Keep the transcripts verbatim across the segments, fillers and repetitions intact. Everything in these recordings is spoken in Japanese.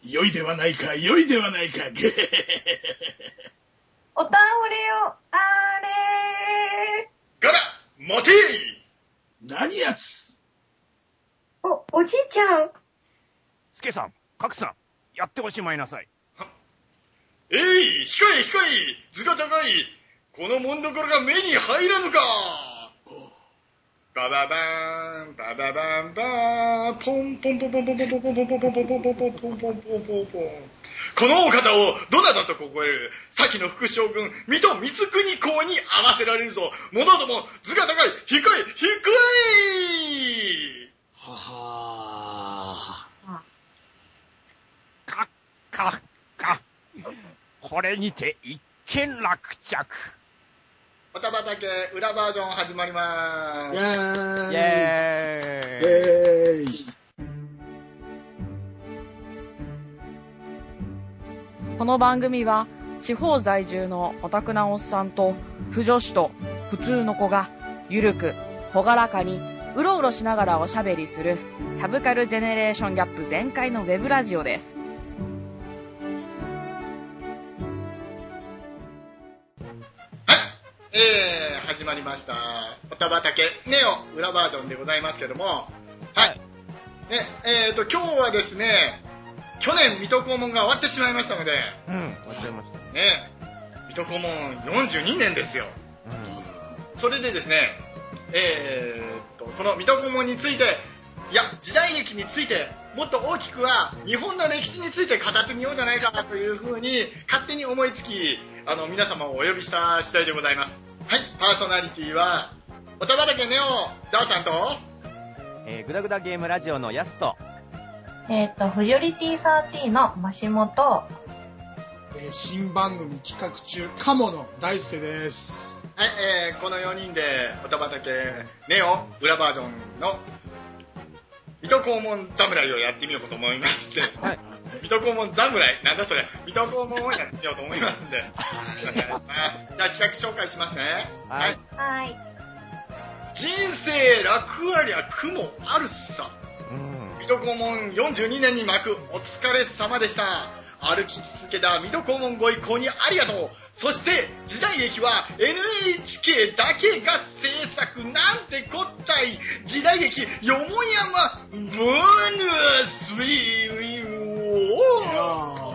良いではないか、良いではないか。 お倒れを、あれガラ、待て何やつー。お、おじいちゃん。 スケさん、カクさん、やっておしまいなさい。 えい、控え控え、図が高い。このもんどころが目に入らぬか。バババーン、バババンバーン、ポンポンポンポンポンポンポンポンポンポンポンポンポンポンポンポンポンポンポン。このお方をどなたとここえる先の副将軍水戸光圀公に合わせられるぞ。者ども図が高い。低い低い。 ははー。かっかっか。これにて一件落着。 おたばたけ裏バージョン始まりまーす。 イェーイ。 イェーイ。 イェーイ。 この番組は地方在住のオタクなおっさんと腐女子と普通の子がゆるくほがらかにうろうろしながらおしゃべりするサブカルジェネレーションギャップ全開のウェブラジオです。 えー、始まりましたおたばたけネオ裏バージョンでございますけども、はい、ね、えーと今日はですね、去年水戸黄門が終わってしまいましたので、 うん、終わっちゃいましたね。水戸黄門よんじゅうにねんですよ。うん、それでですね、えーとその水戸黄門について、いや時代劇についてもっと大きくは日本の歴史について語ってみようじゃないかというふうに勝手に思いつき、あの皆様をお呼びした次第でございます。はい、パーソナリティはおたばたけネオダーさんと、 えー、グダグダゲームラジオのヤスと、 えっと、フジョリティサーティーのマシモと、 えー、新番組企画中、カモの大輔です。 はい、えー、このよにんでおたばたけネオ裏バージョンの水戸黄門侍をやってみようと思いますんで、はい、水戸黄門侍なんだそれ、水戸黄門をやってみようと思いますんで、じゃあ企画紹介しますね。 はい、 はい、 人生楽ありゃ苦もあるさ。水戸黄門よんじゅうにねんに幕お疲れ様でした。歩き続けた水戸黄門ご一行にありがとう。そして時代劇は エヌエイチケー だけが制作なんてこったい。時代劇よもやまブーヌスウィーウィー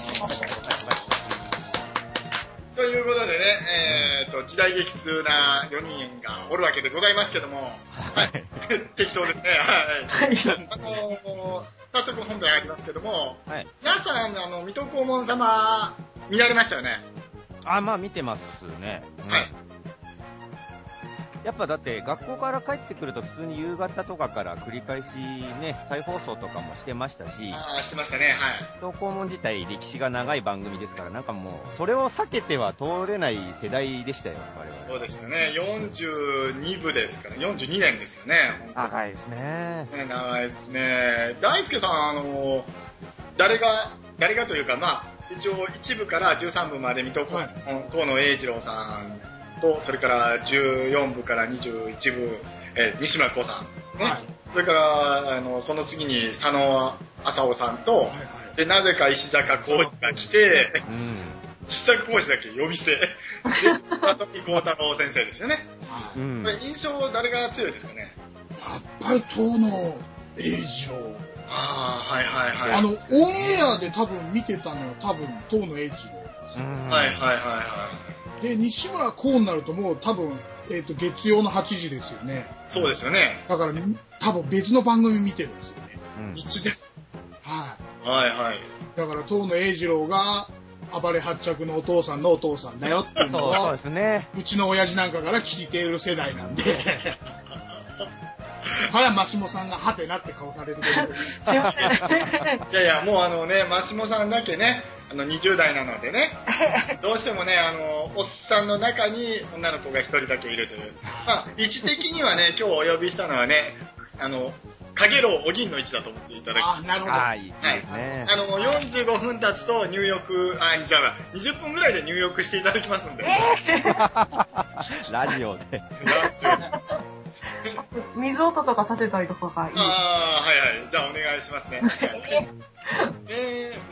ということでね、えー、と時代劇通なよにんがおるわけでございますけども、はい、適当ですね。はい。あのー、早速本編ありますけども、はい、皆さんあの水戸黄門様見られましたよね。 あ、まあ見てますね。うん、はい。やっぱだって学校から帰ってくると普通に夕方とかから繰り返しね、再放送とかもしてましたし、 ああしてましたね。はい。 水戸黄門自体歴史が長い番組ですから、なんかもうそれを避けては通れない世代でしたよ、我々。 そうですよね。よんじゅうにぶですから、よんじゅうにねんですよね。 長いですね。 ね、長いですね。大輔さん、あの誰が誰がというか、まあ一応いちぶからじゅうさんぶまで水戸黄門、はい、河野栄次郎さんと、それからじゅうよんぶからにじゅういちぶ、えー、西村光さん、ね、はい、それからあのその次に佐野浅夫さんと、はいはい、でなぜか石坂浩二が来て、うん、石坂浩二だけ呼び捨てで里見幸太郎先生ですよね。うん、これ印象誰が強いですかね。 やっぱり遠野栄次郎。 ああ、はいはいはい。 あのオンエアで多分見てたのは多分遠野栄次郎です。 うん、はいはいはいはい。 で西村光になるともう多分、えー、と月曜のはちじですよね。 そうですよね。 だから多分別の番組見てるんですよね。 うん、一です。 はい。 はいはい。 だから遠野栄次郎が暴れ発着のお父さんのお父さんだよっていうのは、 そうですね。 うちの親父なんかから聞いている世代なんで。あれはマシモさんがハテナって顔されるけど。 いやいや、もうあのね、マシモさんだけね、あのにじゅう代なのでね、どうしてもね、あのおっさんの中に女の子が一人だけいるという。まあ位置的にはね、今日お呼びしたのはね、あのかげろうお銀の位置だと思っていただき。 あ、なるほど。 あ、いいですね。 はい、あのよんじゅうごふん経つと入浴、あ、じゃあにじゅっぷんぐらいで入浴していただきますんで。 ラジオで。 水音とか立てたりとかがいい。 ああ、はいはい。じゃあお願いしますね。で、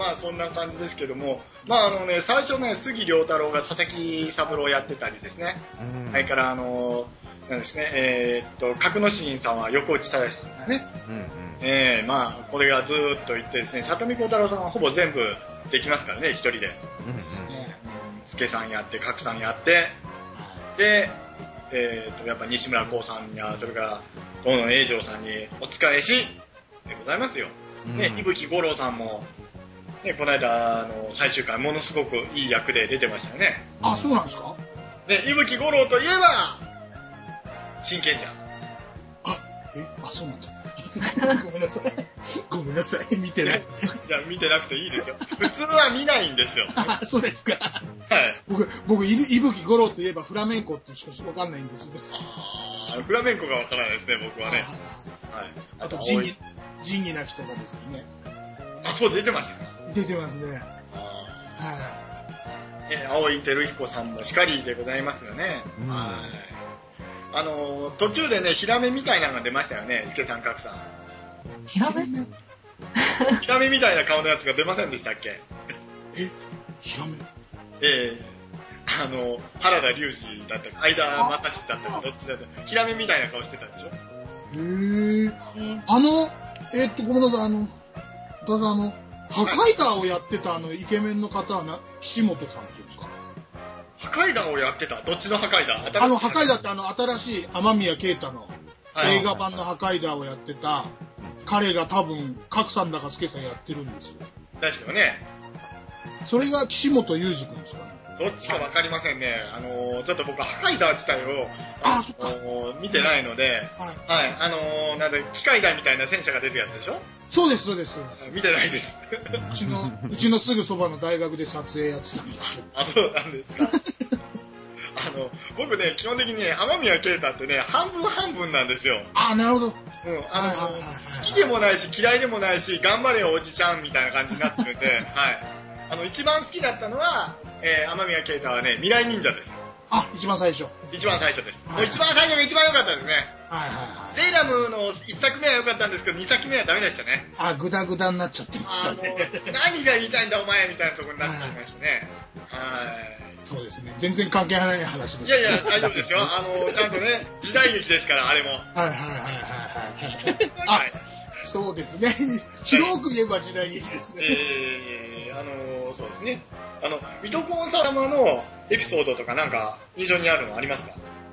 まあそんな感じですけども、まああのね、最初ね、杉良太郎が佐々木三郎をやってたりですね。 うんそれからあのなんですね、えー、っと角野新さんは横内忠さんですね。 うんうんえー、まあこれがずーっといってですね、里見幸太郎さんはほぼ全部できますからね、一人で。 うんうん助さんやって角さんやってで、えー、とやっぱ西村光さんやそれから遠野栄丈さんにお仕えしでございますよ、ねうん伊吹五郎さんも、ね、この間の最終回ものすごくいい役で出てましたよね。 あ、そうなんですか？ ね、伊吹五郎といえば真剣じゃん。 あ、え、あ、そうなんだ。ごめんなさい。ごめんなさい。見てない。 いや見てなくていいですよ。普通は見ないんですよ。はあ、そうですか。 い。 僕、僕、いぶ伊吹五郎といえばフラメンコってしかわかんないんですよ。 あフラメンコがわからないですね、僕はね。はい。 あと、 青い仁義、仁義なきとかですよね。 あ、そう出てましたか。 出てますね。 あはーね、青井照彦さんもしかりでございますよね。 うんはい。あのー途中でね、ヒラメみたいなのが出ましたよね、助さん、角さん。 ヒラメヒラメみたいな顔のやつが出ませんでしたっけ？ い。え、ヒラメええあの、原田龍二だったか、相田正史だったか、どっちだったか、ヒラメみたいな顔してたでしょ？ へー。あの、えっと、ごめんなさい、あの、ただあの、破壊ダーをやってたあの、イケメンの方はな、岸本さんっていうんですか？ 破壊弾をやってた。どっちの破壊弾？新しいあの、破壊ダーってあの、新しい雨宮啓太のはい映画版の破壊ダーをやってた、彼が多分、角さんだか助さんやってるんですよ。 ですよね。 それが岸本裕二君ですかね。 どっちかわかりませんね。あのー、ちょっと僕、破壊弾自体を、 あそっかのー見てないので、 はい。 はい、あのー、なんで、機械弾みたいな戦車が出るやつでしょ？ そうです、そうです、そうです。 見てないです。 うちの、うちのすぐそばの大学で撮影やってたんですけど。 あ、そうなんですか。あの、僕ね、基本的にね、雨宮啓太ってね、半分半分なんですよ。 あ、なるほど。 うん、あの、 はいはいはいはい好きでもないし、嫌いでもないし、頑張れよおじちゃんみたいな感じになってるんで、はい。あの、一番好きだったのは、えー、雨宮啓太はね、未来忍者です。 あ、一番最初。はい一番最初です。 はいもう一番最初が一番良かったですね。 はいはい。 ゼーラムの一作目は良かったんですけど、二作目はダメでしたね。 あ、グダグダになっちゃってましあの、 たね。 何が言いたいんだお前みたいなところになっちゃいましたね。はい。 そうですね。全然関係ない話です。 いやいや、大丈夫ですよ。あの、ちゃんとね、時代劇ですから、あれも。 はいはいはいはいはい。あはい。 そうですね。広く言えば時代劇ですね。 えー、あの、そうですね。あの、水戸黄門様のエピソードとかなんか印象にあるのありますか？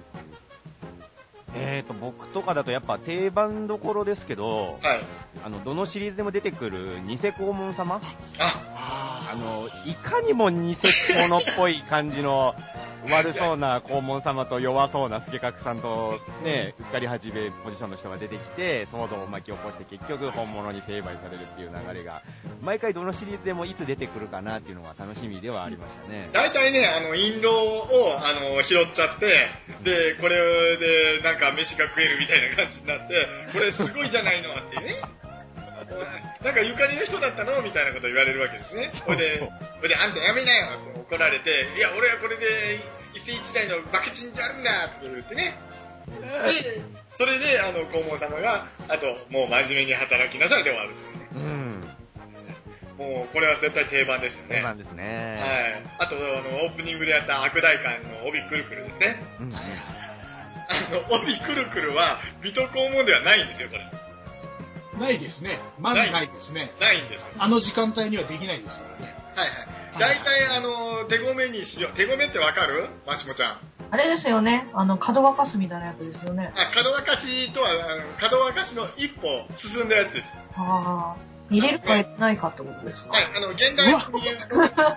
えーと、僕とかだとやっぱ定番どころですけど、 はい。 あの、どのシリーズでも出てくる偽黄門様、 あ、 ああの、いかにも偽物っぽい感じの悪そうな黄門様と弱そうな助角さんとね、うっかり始めポジションの人が出てきて、騒動を巻き起こして結局本物に成敗されるっていう流れが、毎回どのシリーズでもいつ出てくるかなっていうのが楽しみではありましたね。 大体ね、あの、印籠を、あの、拾っちゃって、で、これで、なんか飯が食えるみたいな感じになって、これすごいじゃないのってね。なんかゆかりの人だったのみたいなこと言われるわけですね。それで、 そうそれで、あんたやめなよって怒られて、いや、俺はこれで一世一代の爆チンじゃるんだって言ってね。で、それで、あの、黄門様が、あと、もう真面目に働きなさいで終わるというね。 うん。 もう、これは絶対定番ですよね。 そうなんですね。 はい。あと、あの、オープニングでやった悪大官の帯くるくるですね。 うん。 あの、帯くるくるは、水戸黄門ではないんですよ、これ。 あ、ないですね。まだないですね。 ないんですよ。 あの時間帯にはできないですからね。 はいはい。大体、あの、手ごめにしよう。手ごめってわかる？マシモちゃん。 あれですよね。あの、角沸かすみたいなやつですよね。 あ、角沸かしとは、あの角沸かしの一歩進んだやつです。 ああ。入れるか入れないかってことですか。 はい、あの、現代風に言うと、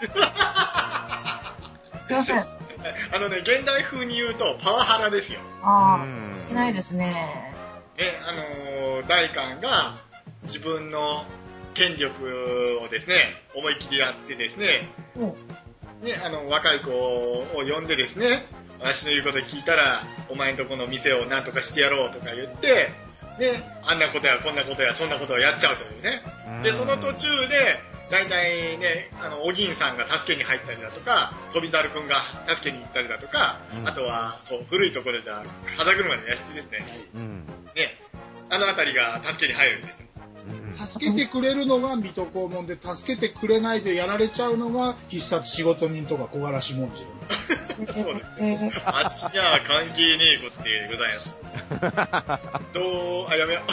すいません。 あのね、現代風に言うと、パワハラですよ。 ああ。 うんいないですね。 ね、あのー、大官が自分の権力をですね、思いっきりやってですね、 おね、あの、若い子を呼んでですね、私の言うこと聞いたら、お前んとこの店を何とかしてやろうとか言って、ね、あんなことやこんなことやそんなことをやっちゃうというね。で、その途中で、大体ね、あの、お銀さんが助けに入ったりだとか、飛猿くんが助けに行ったりだとか、 うんあとは、そう、古いところでは、風車の屋敷ですね。 うん。 ね、あのあたりが助けに入るんですよ。 うん。 助けてくれるのが水戸黄門で、助けてくれないでやられちゃうのが必殺仕事人とか小柄し文字。 そうですね。あっしにゃ関係ねえことでございます。どう、あ、やめよ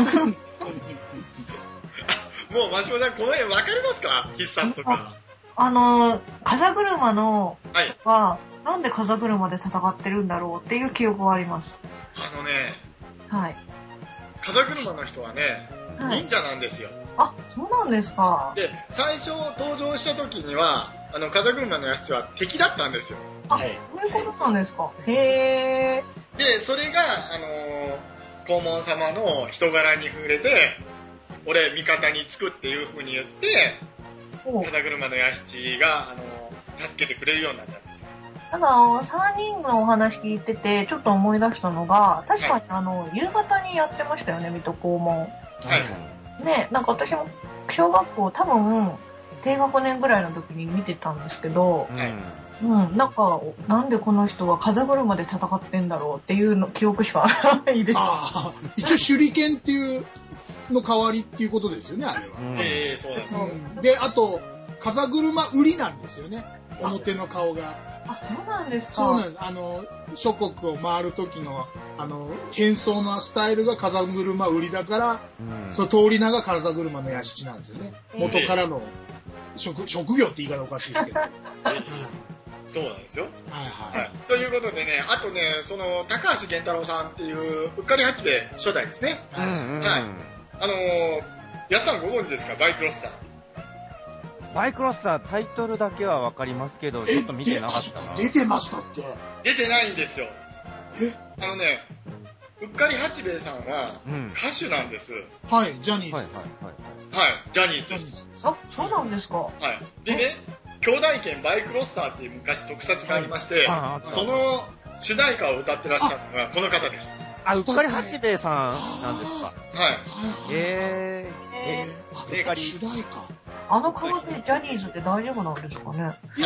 う。もう、マシモさん、この辺わかりますか？必殺とか。 あの、風車のはい。 は、なんで風車で戦ってるんだろうっていう記憶はあります。 あのね、 はい。 風車の人はね、 はい忍者なんですよ。 あ、そうなんですか。 で、最初登場した時には、あの、風車のやつは敵だったんですよ。 あ、そういうことなんですか。へー。 で、それが、あのー、黄門様の人柄に触れて、俺、味方につくっていう風に言って、 お風車の屋敷が、あのー、助けてくれるようになったんですよ。 ただ、さんにんのお話聞いてて、ちょっと思い出したのが、確かにあの、夕方にやってましたよね、水戸黄門。 はい。 ね、なんか私も小学校多分、低学年ぐらいの時に見てたんですけど、 はいうん、なんか、なんでこの人は風車で戦ってんだろうっていうの記憶しかないです。 ああ、一応手裏剣っていうの代わりっていうことですよね、あれは。 うんええー、そうなんです。 うん、で、あと、風車売りなんですよね、表の顔が。 あ、そうなんですか。 そうなんです。あの、諸国を回る時の、あの、変装のスタイルが風車売りだから、 うんその通り名が風車の屋敷なんですよね。元からの職、職業って言い方おかしいですけど。はいそうなんですよ。 はい。 はい。ということでね、あとね、その、高橋源太郎さんっていう、うっかり八兵衛初代ですね。 うんうんはいあのー、安さんご存知ですか？バイクロッサー。 バイクロッサータイトルだけはわかりますけど、ちょっと見てなかったな。 出てましたっけ？ 出てないんですよ。 えあのね、うっかり八兵衛さんはうん。 歌手なんです。 はい、ジャニーズ。 はいはいはい。 はい、ジャニーズです。 ジャニーズです。 あ、そうなんですか。 はい。でね、兄弟犬バイクロッサーっていう昔特撮がありまして、 ああったその主題歌を歌ってらっしゃるのがこの方です。 あ、うっかり八兵衛さんなんですか。 はい。 はいはい。 えー、 ええあ映画に主題歌。 あの顔でジャニーズって大丈夫なんですかね。 いや、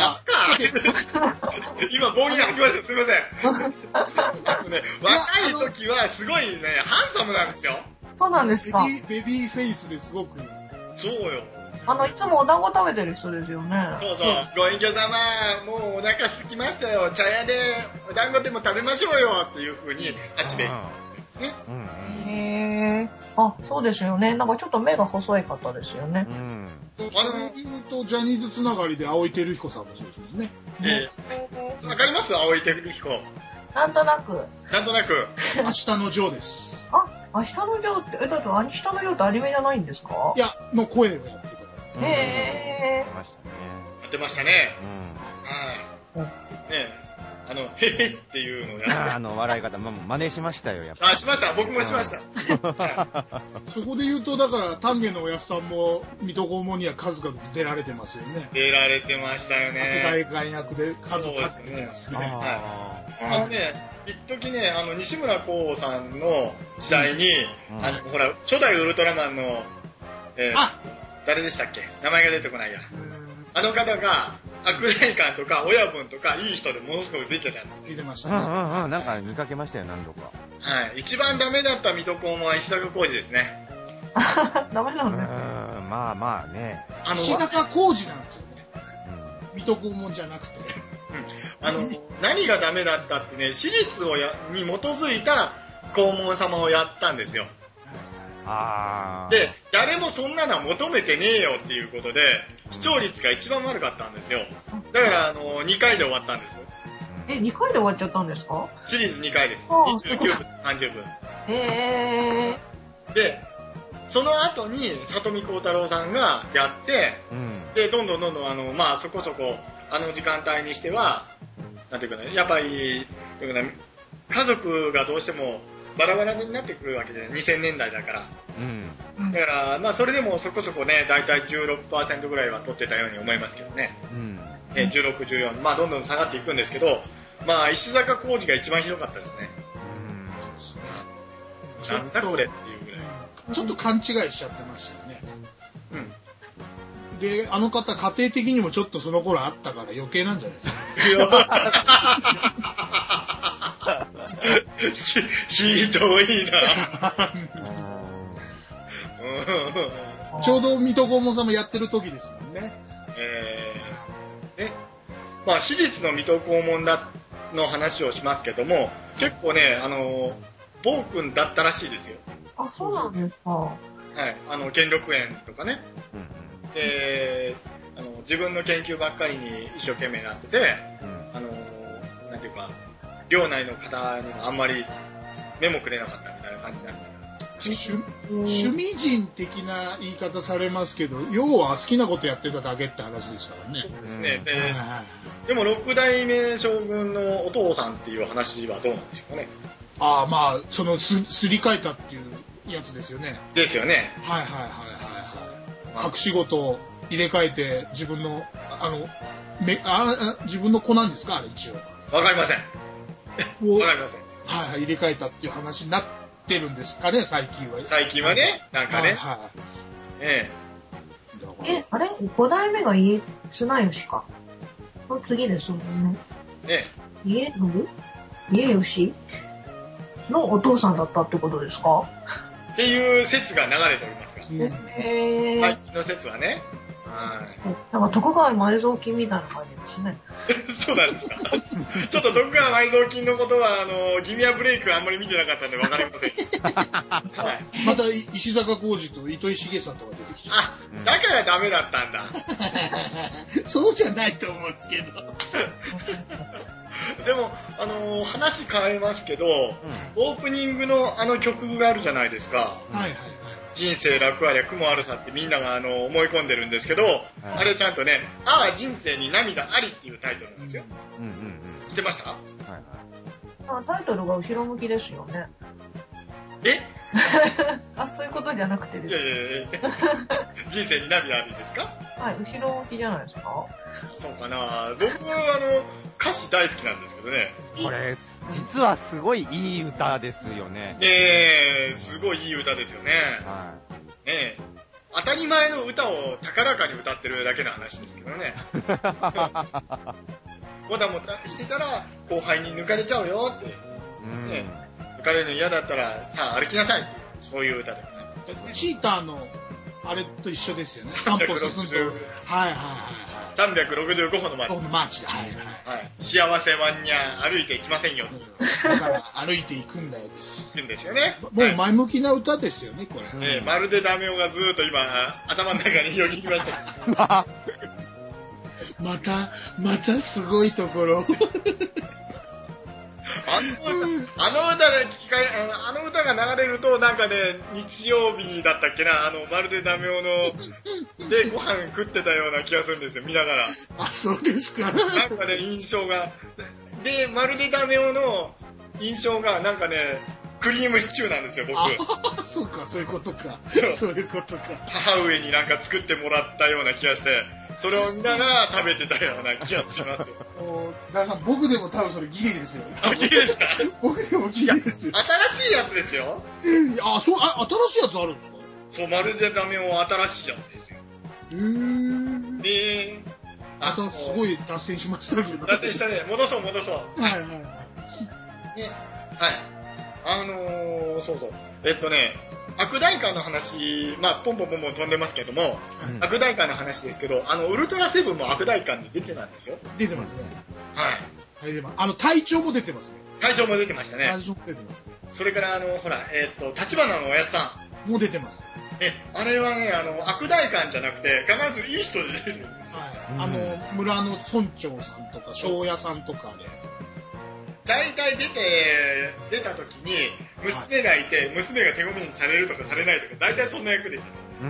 今棒に吐きました。すいません。あのね、若い時はすごいね、ハンサムなんですよ。 そうなんですか。 ベビー、ベビーフェイスですごく。 そうよ。 あの、いつもお団子食べてる人ですよね。 そうそう。ご隠居様、もうお腹すきましたよ。茶屋でお団子でも食べましょうよ。っていう風に、八兵衛さんですね。 うんうん。 へー。あ、そうですよね。なんかちょっと目が細い方ですよねう。ん。 あの、言うと、ジャニーズつながりで青井照彦さんもそうですね。 えー、わかります？青井照彦。 なんとなく。 なんとなく。 明日のジョーです。 あ、明日のジョーって、え、だって明日のジョーってアニメじゃないんですかいや、の声をやってたから。 へましたね。 やってましたね。 うん。 はい。ねえ。あの、へへっていうのをやってあの、笑い方、ま、真似しましたよ、やっぱ。 あ、しました。僕もしました。 そこで言うと、だから、丹下のおやすさんも、水戸黄門には数々出られてますよね。 出られてましたよね。 大官役で数々出てますね。 ああのね、一時ね、あの、西村光さんの時代に、 うんあの、ほら、初代ウルトラマンの、えーあ誰でしたっけ？名前が出てこないや。 うーんあの方が、悪代官とか親分とかいい人でものすごく出てたんです。 出てましーうんたね。 うんうん。なんか見かけましたよ、何度か。 はい。一番ダメだった水戸黄門は石坂浩二ですね。 ー。ダメなうんん、 ですね。 まあまあね。 あの、 石坂浩二なんですよね。 うん。 水戸黄門じゃなくて。 あの、何がダメだったってね、史実をやに基づいた黄門様をやったんですよ。 あー。 で、誰もそんなのは求めてねえよっていうことで、視聴率が一番悪かったんですよ。だから、あの、にかいで終わったんです。 え、にかいで終わっちゃったんですかシリーズにかいです。 ああにじゅうきゅうふん、さんじゅっぷん。 へー。 で、その後に里見光太郎さんがやって、 うん。 で、どんどんどんどん、あの、まあ、そこそこ、あの時間帯にしては、なんていうかね、やっぱり、なんていうかね家族がどうしてもバラバラになってくるわけじゃない。にせんねんだいだから。 うん。 だから、まあ、それでもそこそこね、だいたいじゅうろくパーセントぐらいは取ってたように思いますけどね。 うん。 えじゅうろく、じゅうよん、まあ、どんどん下がっていくんですけど、まあ、石坂浩二が一番ひどかったですね。 ちょっとなんだこれっていうぐらい。 ちょっと勘違いしちゃってましたよね。 うん。 で、あの方、家庭的にもちょっとその頃あったから余計なんじゃないですか。 ひ、ひどいな。 うん。 うんちょうど水戸黄門さんもやってる時ですもんね。 えー、え、まあ、私立の水戸黄門だの話をしますけども、結構ね、あの、暴君だったらしいですよ。 あ、そうなんですか。 はい、あの、兼六園とかね。で、あの、自分の研究ばっかりに一生懸命なってて、あの、なんていうか、領内の方にもあんまり目もくれなかったみたいな感じになって趣, 趣味人的な言い方されますけど、要は好きなことやってただけって話ですからね。 そうですね。で、でも六代目将軍のお父さんっていう話はどうなんでしょうかね。 ああ、まあ、そのす、すり替えたっていうやつですよね。 ですよね。 はいはいはいはいはい。隠し事を入れ替えて自分の、あの、め、あ、自分の子なんですかあれ一応。 わかりません。わかりません。 はいはい、入れ替えたっていう話になってるんですかね、最近は。 最近はね、なんかね。 はいはい。 ええ。え、あれ五代目が家綱吉か。の次ですもんね。 ええ。 家信家吉のお父さんだったってことですかっていう説が流れておりますが。 へぇー。 最近の説はね。はい。 なんか徳川埋蔵金みたいな感じですね。 そうなんですか。ちょっと徳川埋蔵金のことは、あの、ギミアブレイクあんまり見てなかったんで分かりません。はい、 また石坂浩二と糸井重里が出てきちゃう。 あ、だからダメだったんだ。 そうじゃないと思うんですけど。 でも、あのー、話変えますけど、うん、オープニングのあの曲があるじゃないですか。 はいはいはい。 人生楽ありゃ苦もあるさってみんながあの思い込んでるんですけど、はい、あれちゃんとね、ああ人生に涙ありっていうタイトルなんですよ。うんうんうん。知ってました？はいはい。 あ、タイトルが後ろ向きですよね。 えあ、そういうことじゃなくてですか？ いやいやいや人生に涙ありですか？ はい、後ろ向きじゃないですか？ そうかな。僕はあの歌詞大好きなんですけどね。 これ実はすごいいい歌ですよね。 ねえ、すごいいい歌ですよね。はい。ねえ、当たり前の歌を高らかに歌ってるだけの話ですけどね。もたもたしてたら後輩に抜かれちゃうよって。うんね、抜かれるの嫌だったらさあ歩きなさいってそういう歌でもね。 チーターのあれと一緒ですよね。さん歩進んでる。はいはいはいはい。 さんびゃくろくじゅうごほのマーチ。 マーチ。はいはい。 はい。幸せはにゃ歩いていきませんよ。 だから歩いていくんだよです。 いくんですよね。 もう前向きな歌ですよね、これ。 ええ、まるでダメ男がずーっと今頭の中によぎりました。 またまたすごいところ。 あの歌、あの歌で聞かあの歌が流れるとなんかね日曜日だったっけなあのまるでダメ男のでご飯食ってたような気がするんですよ見ながら。 あ、そうですか。 なんかね印象がでまるでダメ男の印象がなんかねクリームシチューなんですよ僕。 あ、そうかそういうことか。そういうことか。 母上になんか作ってもらったような気がして。それを見ながら食べてたような気がしますよ。 ダーさん、僕でも多分それギリですよ。 ギリですか？ 僕でもギリですよ。 新しいやつですよ。 あ、そう、あ、新しいやつあるんですか？ そう、まるでダメを新しいやつですよ。へー。で、 あとすごい脱線しましたけど。 脱線したね。戻そう戻そう。 はいはいはい。ね、 はい。あのー、そうそう。えっとね、悪代官の話、まあ、ポンポンポンポン飛んでますけども、うん、悪代官の話ですけど、あの、ウルトラセブンも悪代官に出てたんですよ。 出てますね。 はい。 出てます。あの、隊長も出てますね。 隊長も出てましたね。 隊長も出てます、ね。 それから、あの、ほら、えっと、立花のおやつさん。もう出てます。 え、あれはね、あの、悪代官じゃなくて、必ずいい人で出てるんですよ。 はい。あの、村の村長さんとか、庄屋さんとかで。 大体出て、出た時に、娘がいて、娘が手込みにされるとかされないとか、大体そんな役でした。 うん。うん。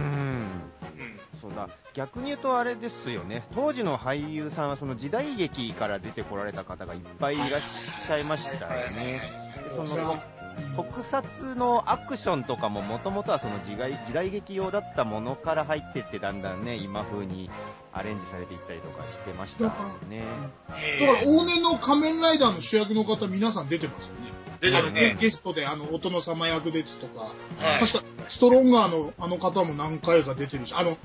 そうだ。逆に言うとあれですよね。当時の俳優さんはその時代劇から出てこられた方がいっぱいいらっしゃいましたよね。その特撮のアクションとかももともとはその時代、時代劇用だったものから入ってってだんだんね、今風にアレンジされていったりとかしてましたよね。 だから往年の仮面ライダーの主役の方皆さん出てますよね。 出てるね。 ゲストであのお殿様役ですとか、はい、確かストロンガーのあの方も何回か出てるし、あの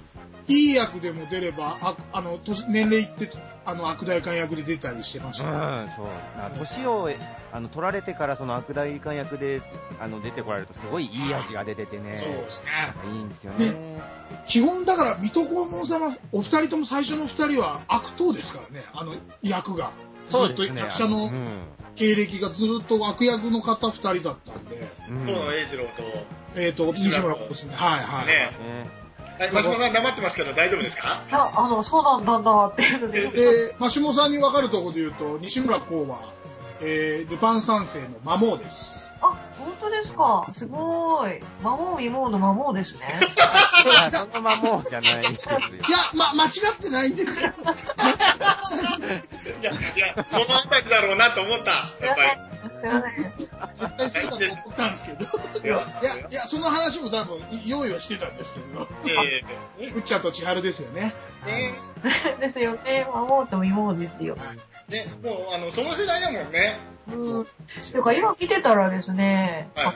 いい役でも出れば、ああの、年年齢いって、あの、悪代官役で出たりしてました、ね。 うん、そう。年を、あの、取られてからその悪代官役で、あの、出てこられるとすごいいい味が出ててね。 そうですね。 いいんですよね。 ね、基本だから、水戸黄門様、お二人とも最初の二人は悪党ですからね、あの、役が。ずっと役者の経歴がずっと悪役の方二人だったんで。 遠野栄二郎と、 えっと、西村ですね。はいはい。 ねはい、マシモさん黙ってますけど大丈夫ですか？ いや、あの、そうなんだんだっていうので。 で、マシモさんに分かるところで言うと、西村光は、えー、ルパン三世のマモーです。 あ、本当ですか。すごーい。マモーミモーのマモーですね。 そのマモーじゃないですよ。いや、 ま、間違ってないんですよ。 いや、いや、そのあたりだろうなと思った。やっぱり。 すいません。 絶対そうだと思ったんですけど。いや、いや、その話も多分用意はしてたんですけど。ええー。うっちゃんと千春ですよね。 ねですよね。マモーとミモーですよ。 ね、もう、あの、その世代だもんね。 うん。ていうか、今見てたらですね、はい、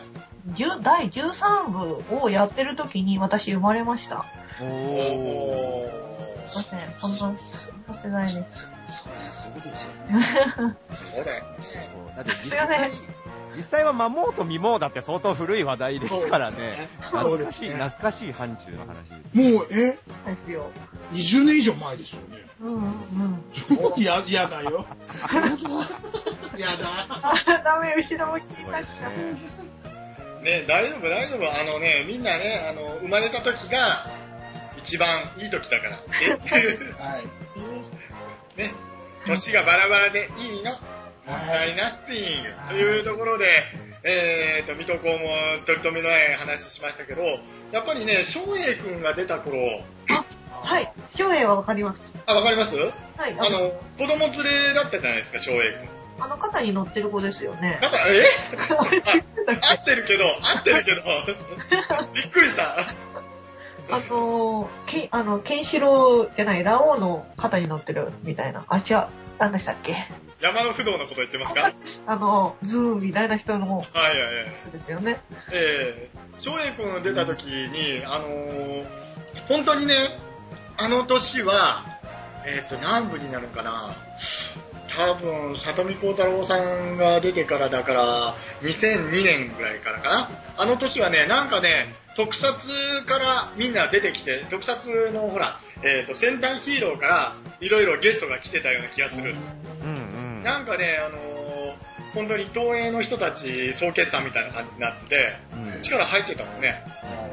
だいじゅうさんぶをやってる時に私生まれました。おー。すいません。こんな世代です。 そりゃそうですよね。 そうだよ。 だって実際、実際はマモーとミモーだって相当古い話題ですからね。懐かしい、懐かしい範疇の話です、 ね。もう、えですよ。 にじゅうねん以上前ですよね。 うんうんうん。 いや、やだよ。やだ。 ダメ、後ろ向きになっちゃう。ね、大丈夫、大丈夫。あのね、みんなね、あの、生まれた時が一番いい時だから。はい。ね、年がバラバラでいいの。はい、ナッシングというところで、えーと、水戸黄門取り留めのない話しましたけど、やっぱりね、翔英くんが出た頃。 あ、はい、翔英はわかります。 あ、わかります？はい。 あの、子供連れだったじゃないですか、翔英くん。 あの、肩に乗ってる子ですよね。 肩、え合ってるけど、合ってるけど、びっくりした。 あのー、け、あの、ケンシロウじゃない、ラオウの肩に乗ってるみたいな。あ、違う。何でしたっけ？ 山の不動のこと言ってますか？ あの、ズーンみたいな人の。 はいはいはい。 そうですよね。 ええー、翔英くん出た時に、あのー、本当にね、あの年は、えっと、何部になるかな？多分、里見幸太郎さんが出てからだから、にせんにねんぐらいからかな。あの年はね、なんかね、特撮からみんな出てきて、特撮のほら、えっと、戦隊ヒーローからいろいろゲストが来てたような気がする。うんうん、なんかね、あのー、本当に東映の人たち総決算みたいな感じになってて、うん、力入ってたもんね。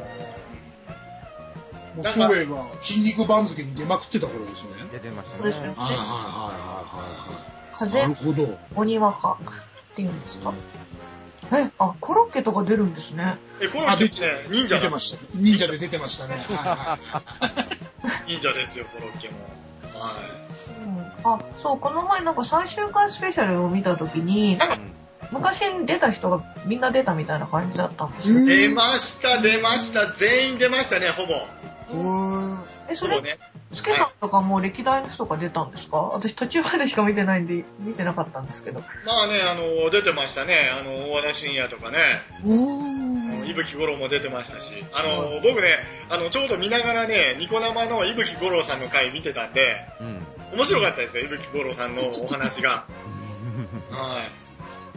もう翔英が筋肉番付に出まくってた頃ですね。 出てましたね。 そうですよね。 はいはいはいはいはい。 風、なるほど。鬼若っていうんですか。え、あ、コロッケとか出るんですね。 え、コロッケってね、忍者出てました。忍者で出てましたね。はいはい、 忍者ですよ、コロッケも。はい。 うん、あ、そう、この前なんかさんしゅうかんスペシャルを見たときに、なんか昔に出た人がみんな出たみたいな感じだったんですよ。 出ました、出ました。全員出ましたね、ほぼ。 え、それ、ね、スケさんとかも歴代の人が出たんですか？私途中までしか見てないんで、見てなかったんですけど。 まあね、あの、出てましたね。あの、大和田伸也とかね。伊吹五郎も出てましたし。あの、僕ね、あの、ちょうど見ながらね、ニコ生の伊吹五郎さんの回見てたんで、うん、面白かったですよ、伊吹五郎さんのお話が。はい。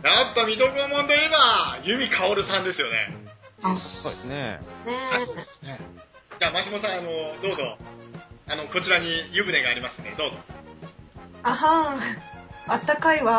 やっぱ水戸黄門といえば、由美かおるさんですよね。 あ、 そうですね。 ね。じゃあ、マシモさん、あの、どうぞ。あの、こちらに湯船がありますね。どうぞ。 あはーん。あったかいわ。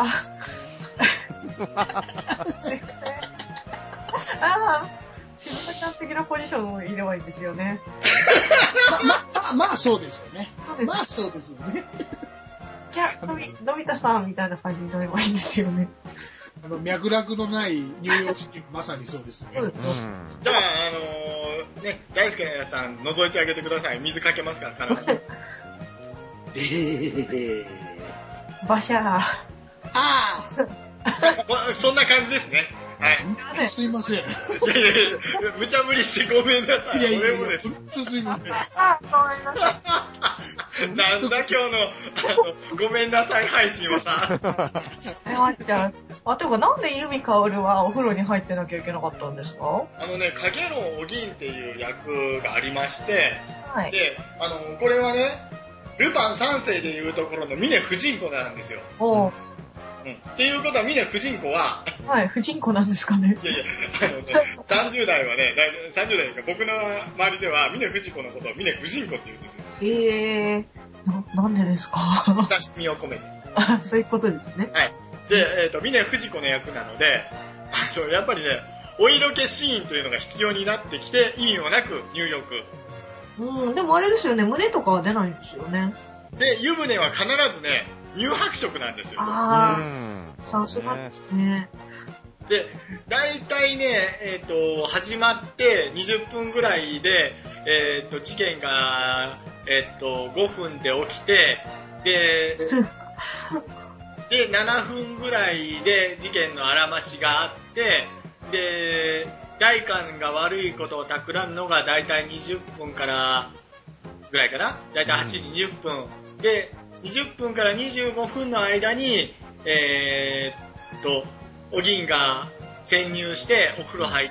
ああ、しずかちゃん的なポジションを入ればいいんですよね。 ま、ま、まあそうですよね。まあそうですよね。 いや、のび、のび太さんみたいな感じになればいいんですよね。 あの、脈絡のないニューヨークシティ、まさにそうですね。うん、 じゃあ、あのー、ね、大輔さん、覗いてあげてください。水かけますから、必ず。 えー。 バシャー。ああ。そんな感じですね。はい。 すいません。いやいやいや、無茶ぶりしてごめんなさい。いやいやいや、俺もです。 すいません。 あ、ごめんなさい。なんだ今日の、あの、ごめんなさい配信はさ。 謝っちゃう。 あ、ていうかなんで由美かおるはお風呂に入ってなきゃいけなかったんですか？ あのね、影楼お銀っていう役がありまして、 はい。 で、あの、これはね、ルパン三世でいうところの峰不二子なんですよ。 おー。 うん。っていうことは峰不二子は、 はい、不人子なんですかね。 いやいや、あのね、さんじゅう代はね、だいさんじゅう代というか僕の周りでは峰不二子のことを峰不二子って言うんですよ。 えー、な、なんでですか？ 親しみを込めて。 あ、そういうことですね。 はい。で、えっと、峰不二子の役なので、あの、やっぱりね、お色気シーンというのが必要になってきて、意味もなく入浴。 うん、でもあれですよね、胸とかは出ないんですよね。 で、湯船は必ずね、乳白色なんですよ。 ああ、さすがですね。 で、大体ね、えっと、始まってにじゅっぷんぐらいで、えっと、事件が、えっと、ごふんで起きて、で、で、ななふんぐらいで事件のあらましがあって、で、代官が悪いことを企むのが大体にじゅっぷんからぐらいかな。大体はちじにじゅっぷん。で、にじゅっぷんからにじゅうごふんの間に、えー、っと、お銀が潜入してお風呂入って、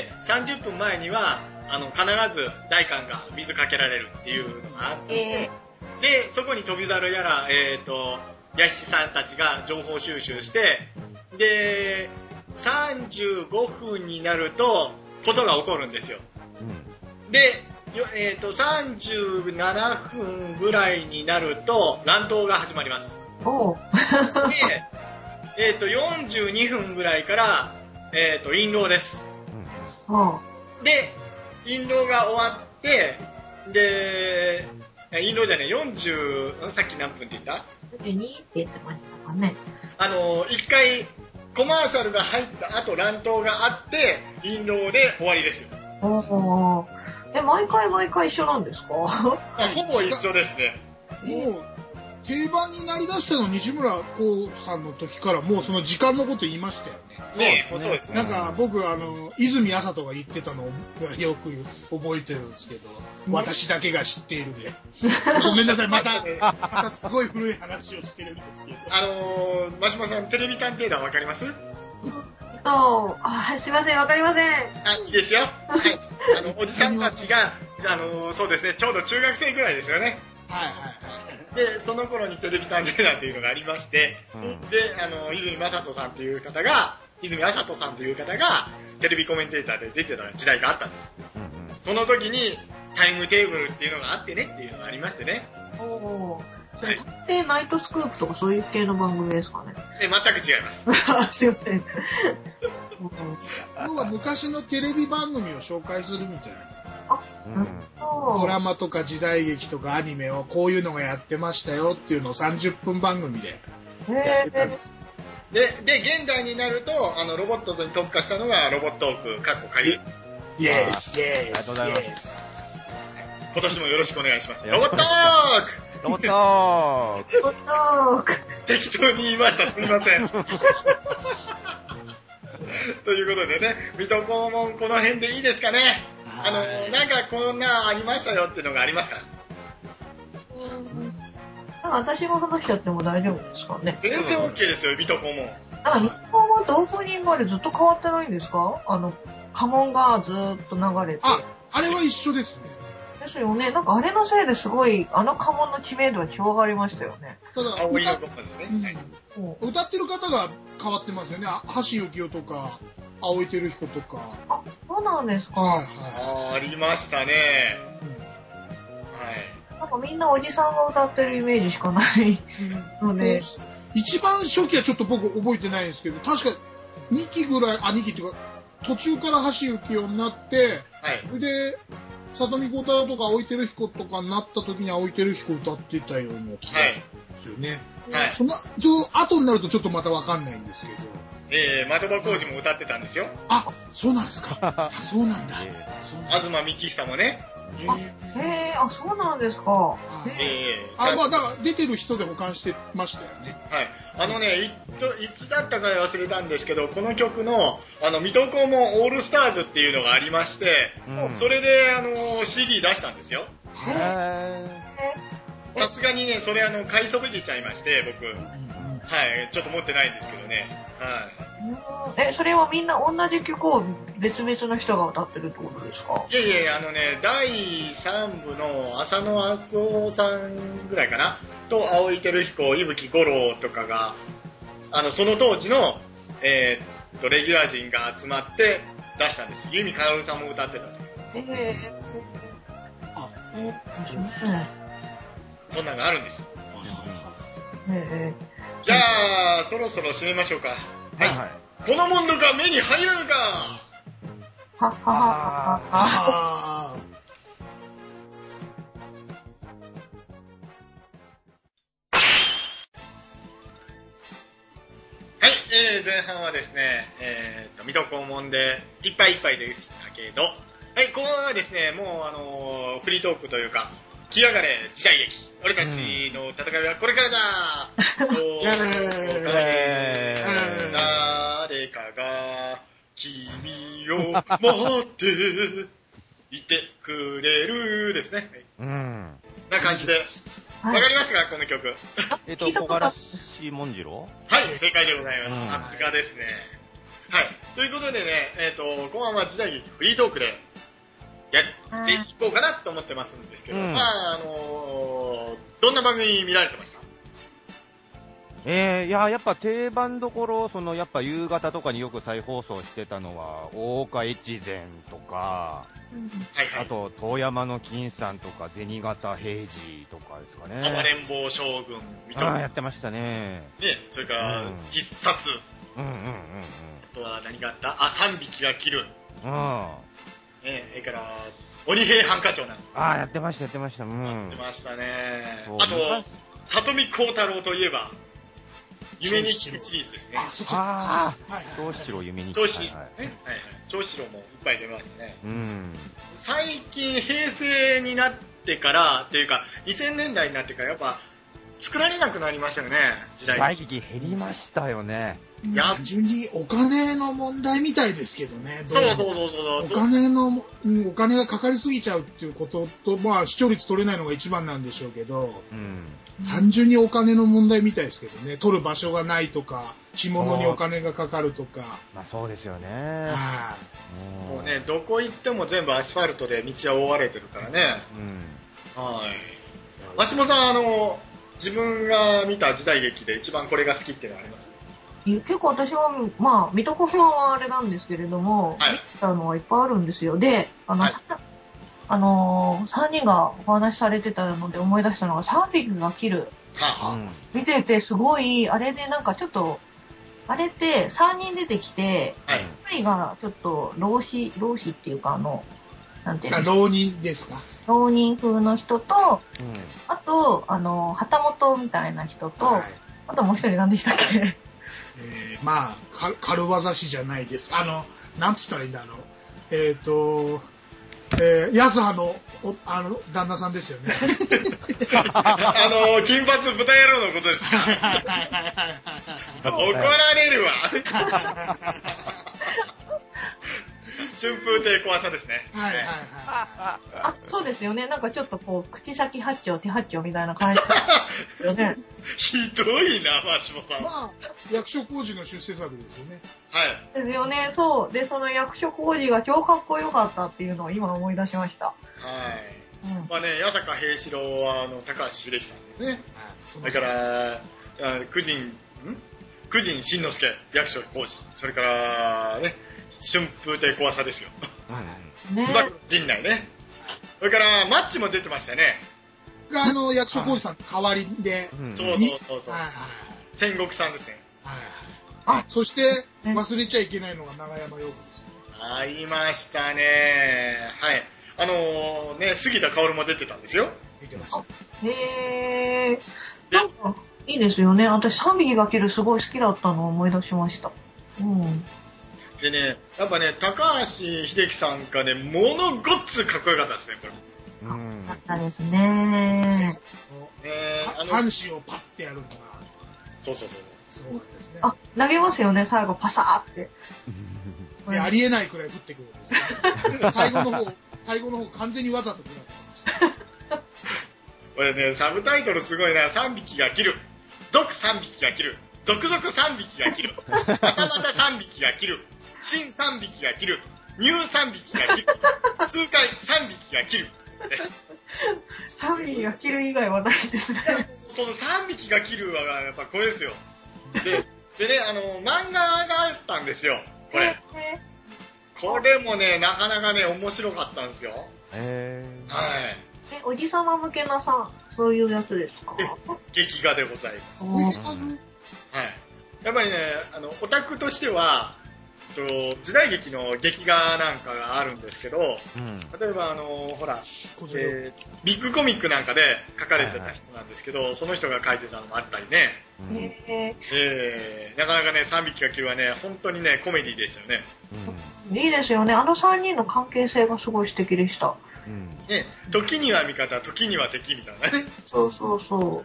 さんじゅっぷんまえには、あの、必ず代官が水かけられるっていうのがあって、えー、で、そこに飛び猿やら、えー、っと、屋敷さんたちが情報収集して、で、さんじゅうごふんになると、ことが起こるんですよ。うん、で、えっと、さんじゅうななふんぐらいになると、乱闘が始まります。 おう。 そして、えっと、よんじゅうにふんぐらいから、えっと、印籠です。 うん、 で、印籠が終わって、で、印籠じゃね、よんじゅう、さっき何分って言った？ よんじゅうにって言ってましたかね。 あの、一回、コマーシャルが入った後、乱闘があって、印籠で終わりですよ。 おー。え、毎回毎回一緒なんですか？ ほぼ一緒ですね。 もう、定番になりだしたの西村光さんの時からもうその時間のこと言いましたよね。 ねえ、そうですね。 なんか僕、あの、泉麻人が言ってたのをよく覚えてるんですけど、私だけが知っているで。ごめんなさい、また、またすごい古い話をしてるんですけど。 あのー、真島さん、テレビ探偵団わかります？ と、あ、すいません、わかりません。 あ、いいですよ。はい。あの、おじさんたちが、あのー、そうですね、ちょうど中学生ぐらいですよね。 はいはいはい。 で、その頃にテレビ探偵団というのがありまして、うん、で、あの、泉正人さんという方が、泉麻人さんという方が、テレビコメンテーターで出てた時代があったんです。うんうん、その時に、タイムテーブルっていうのがあってねっていうのがありましてね。 おー。それ、探偵ナイトスクープとかそういう系の番組ですかね。 え、全く違います。 すいません。 要は昔のテレビ番組を紹介するみたいな。 あ、 うん、ドラマとか時代劇とかアニメをこういうのがやってましたよっていうのをさんじゅっぷん番組でやってたんです。 で、で、現代になると、あの、ロボットに特化したのがロボットーク、かっこ仮。 イエス、イエス。 ありがとうございます。 今年もよろしくお願いします。ロボットークロボットークロボットーク適当に言いました。すみません。ということでね、水戸黄門この辺でいいですかね。あの、なんかこんなありましたよっていうのがありますか？ なんか私も話しちゃっても大丈夫ですかね。 全然 OK ですよ、水戸黄門。 なんか水戸黄門ってオープニングまでずっと変わってないんですか？あの、家紋がずっと流れて。 あ、あれは一緒ですね。 ですよね。なんかあれのせいですごい、あの家紋の知名度は超上がりましたよね。 ただ、青いのとかですね、 うん。歌ってる方が変わってますよね。橋幸夫とか、青井輝彦とか。 あ、そうなんですか。 はいはい、 あ, ありましたね。 うん、はい。なんかみんなおじさんが歌ってるイメージしかないので。 一番初期はちょっと僕覚えてないんですけど、確かにきぐらい、あ、にきっていうか、途中から橋幸夫になって、はい、で、里見孝太郎とか青井輝彦とかになった時に青井輝彦歌ってたような気がするんですよね。はい。その、その後になるとちょっとまたわかんないんですけど。 ええー、的場浩二も歌ってたんですよ。 あ、そうなんですか。そうなんだ。 東幹久もね。 へえー、あ、そうなんですか。 ええー、あ、まあだから出てる人で保管してましたよね。 はい。あのね、いいつだったか忘れたんですけど、この曲の、あの、水戸黄門オールスターズっていうのがありまして、うん、それで、あの、シーディー 出したんですよ。さすがにね、それあの、買いそびれちゃいまして、僕。うん、はい。ちょっと持ってないんですけどね。はい。 え、それはみんな同じ曲を別々の人が歌ってるってことですか？ いやいや、あのね、だいさん部の浅野敦夫さんぐらいかなと、青井輝彦、伊吹五郎とかが、あの、その当時の、えー、っと、レギュラー陣が集まって出したんです。由美かなるさんも歌ってたという。 えー、あ、えー、すいません。 そんなのがあるんです。 えー、じゃあ、そろそろ締めましょうか。はい。はい、このモンドが目に入らぬか。 はっはははは。 はい、えー、前半はですね、えーと、水戸黄門でいっぱいいっぱいでしたけど、はい、後半はですね、もうあのー、フリートークというか、来やがれ時代劇、俺たちの戦いはこれからだ。お誰かが君を待っていてくれるですね。うん。な感じで。わ、はい、かりますかこの曲。 えっと、小柄しもんじろうはい、正解でございます。さすがですね。はい。ということでね、えっ、ー、と、後半は時代劇フリートークでやっていこうかなと思ってますんですけど、うん、まあ、あのー、どんな番組見られてました？ えー、いや、やっぱ定番どころ、その、やっぱ夕方とかによく再放送してたのは、大岡越前とか、うんはいはい、あと、遠山の金さんとか、銭形平次とかですかね。 暴れん坊将軍、 みたいな。あ、やってましたね。 ね、それから、うん、必殺。うんうんうんうん。あとは何があった？あ、三匹が切る。うん。ね、それから、鬼平犯科長なんか。ああ、やってました、やってました。うん。 やってましたね。あと、里見光太郎といえば、夢日記シリーズですね。 ああ、長七郎夢日記。 長七郎、はいはい。長七郎もいっぱい出ましたね。うん。最近平成になってからっていうかにせんねんだいになってからやっぱ作られなくなりましたよね。時代。 時代劇減りましたよね。 単純にお金の問題みたいですけどね。 そうそうそうそう。 お金のお金がかかりすぎちゃうっていうことと、まあ視聴率取れないのが一番なんでしょうけど。うん。単純にお金の問題みたいですけどね。取る場所がないとか、着物にお金がかかるとか。 まあそうですよね。 はい。もうね、どこ行っても全部アスファルトで道は覆われてるからね。うん。はい。わしもさん、あの、自分が見た時代劇で一番これが好きっていうのはあります？ 結構私は、まあ、水戸黄門はあれなんですけれども、はい、見たのはいっぱいあるんですよ。で、あの、はい、あのー、さんにんがお話しされてたので思い出したのが、さんびきが切る。はあ、見ててすごい、あれでなんかちょっと、あれってさんにん出てきて、はい、ひとりがちょっと老子、老子っていうかあの、なんていうの？ 浪人ですか？ 浪人風の人と、うん、あと、あの、旗本みたいな人と、はい、あともう一人何でしたっけ？ えー、まあ、軽業師じゃないです。あの、なんつったらいいんだろう。えっ、ー、と、えー、安葉の、お、あの、旦那さんですよね。 あの、金髪豚野郎のことですか？怒られるわ。春風亭小朝ですね。はいはいはい。 あ、そうですよね。なんかちょっとこう、口先八丁手八丁みたいな感じですよね。 ひどいな、マシモさん。まあ、 役所広司の出世作ですよね。 はい。 ですよね、そう。で、その役所広司が超かっこよかったっていうのを今思い出しました。はい。 うん、まあね、八坂平四郎は、あの、高橋秀樹さんですね。はい。それから、九人、ん九人新之助、役所広司。それから、ね、春風亭小朝ですよ。ね。つば九陣内ね。それから、マッチも出てましたね。 が、あの、役所広司さん代わりで。 そうそうそうそう。戦国さんですね。 はい。あ、そして、忘れちゃいけないのが長山洋子ですね。 ありましたね。はい。あのー、ね、杉田薫も出てたんですよ。 出てました。 へー。なんか、いいですよね。私、さんびきが切るすごい好きだったのを思い出しました。うん。 でね、やっぱね、高橋秀樹さんがね、ものごっつかっこよかったですね、これ。 うん。かったですね。 えー、あの、半紙をパッてやるのが。 そうそうそう。 すごかったですね。 あ、投げますよね、最後、パサーって。 いや、ありえないくらい降ってくるんですよ。最後の方、最後の方完全にわざと降らせてました。 これね、サブタイトルすごいな。さんびきが切る。続さんびきが切る。 続々さんびきが切る。またまたさんびきが切る。新さんびきが切る。ニューさんびきが切る。数回さんびきが切る。 さんびきが切る以外はないですね。 そのさんびきが切るはやっぱこれですよ。で、でね、あの、漫画があったんですよ。これ。これもね、なかなかね、面白かったんですよ。 へー。はい。 え、おじさま向けなさ、そういうやつですか？ 劇画でございます。 はい。 やっぱりね、あの、オタクとしては、と時代劇の劇画なんかがあるんですけど、うん、例えばあのほら、えー、ビッグコミックなんかで書かれてた人なんですけど、はいはい、その人が書いてたのもあったりね、うん、えー、なかなかねさんびきが切るはね本当にねコメディでしたよね、 うん、いいですよね。あのさんにんの関係性がすごい素敵でした、 うんね、時には味方時には敵みたいなね。 そうそうそう、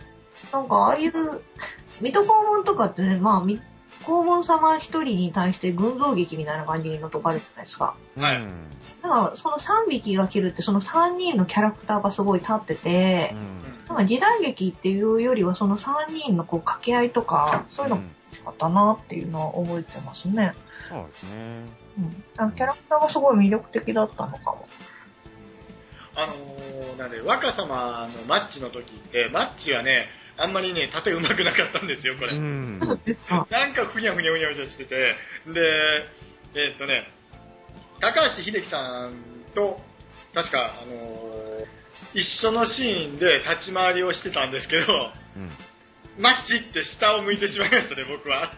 なんかああいう水戸黄門とかってね、まあ黄門様一人に対して群像劇みたいな感じのとこあるじゃないですか。 はい。 だからそのさんびきが切るってそのさんにんのキャラクターがすごい立ってて、うん、なんか時代劇っていうよりはそのさんにんのこう掛け合いとかそういうのが欲しかったなっていうのは覚えてますね。 そうですね。 うん。あのキャラクターがすごい魅力的だったのかも。 あのー、なんで若様のマッチの時ってマッチはね。あんまりね、縦上手くなかったんですよ、これ。うん、なんかふにゃふにゃふにゃふにゃしてて、で、えー、っとね、高橋秀樹さんと、確か、あのー、一緒のシーンで立ち回りをしてたんですけど、うん、マッチって下を向いてしまいましたね、僕は。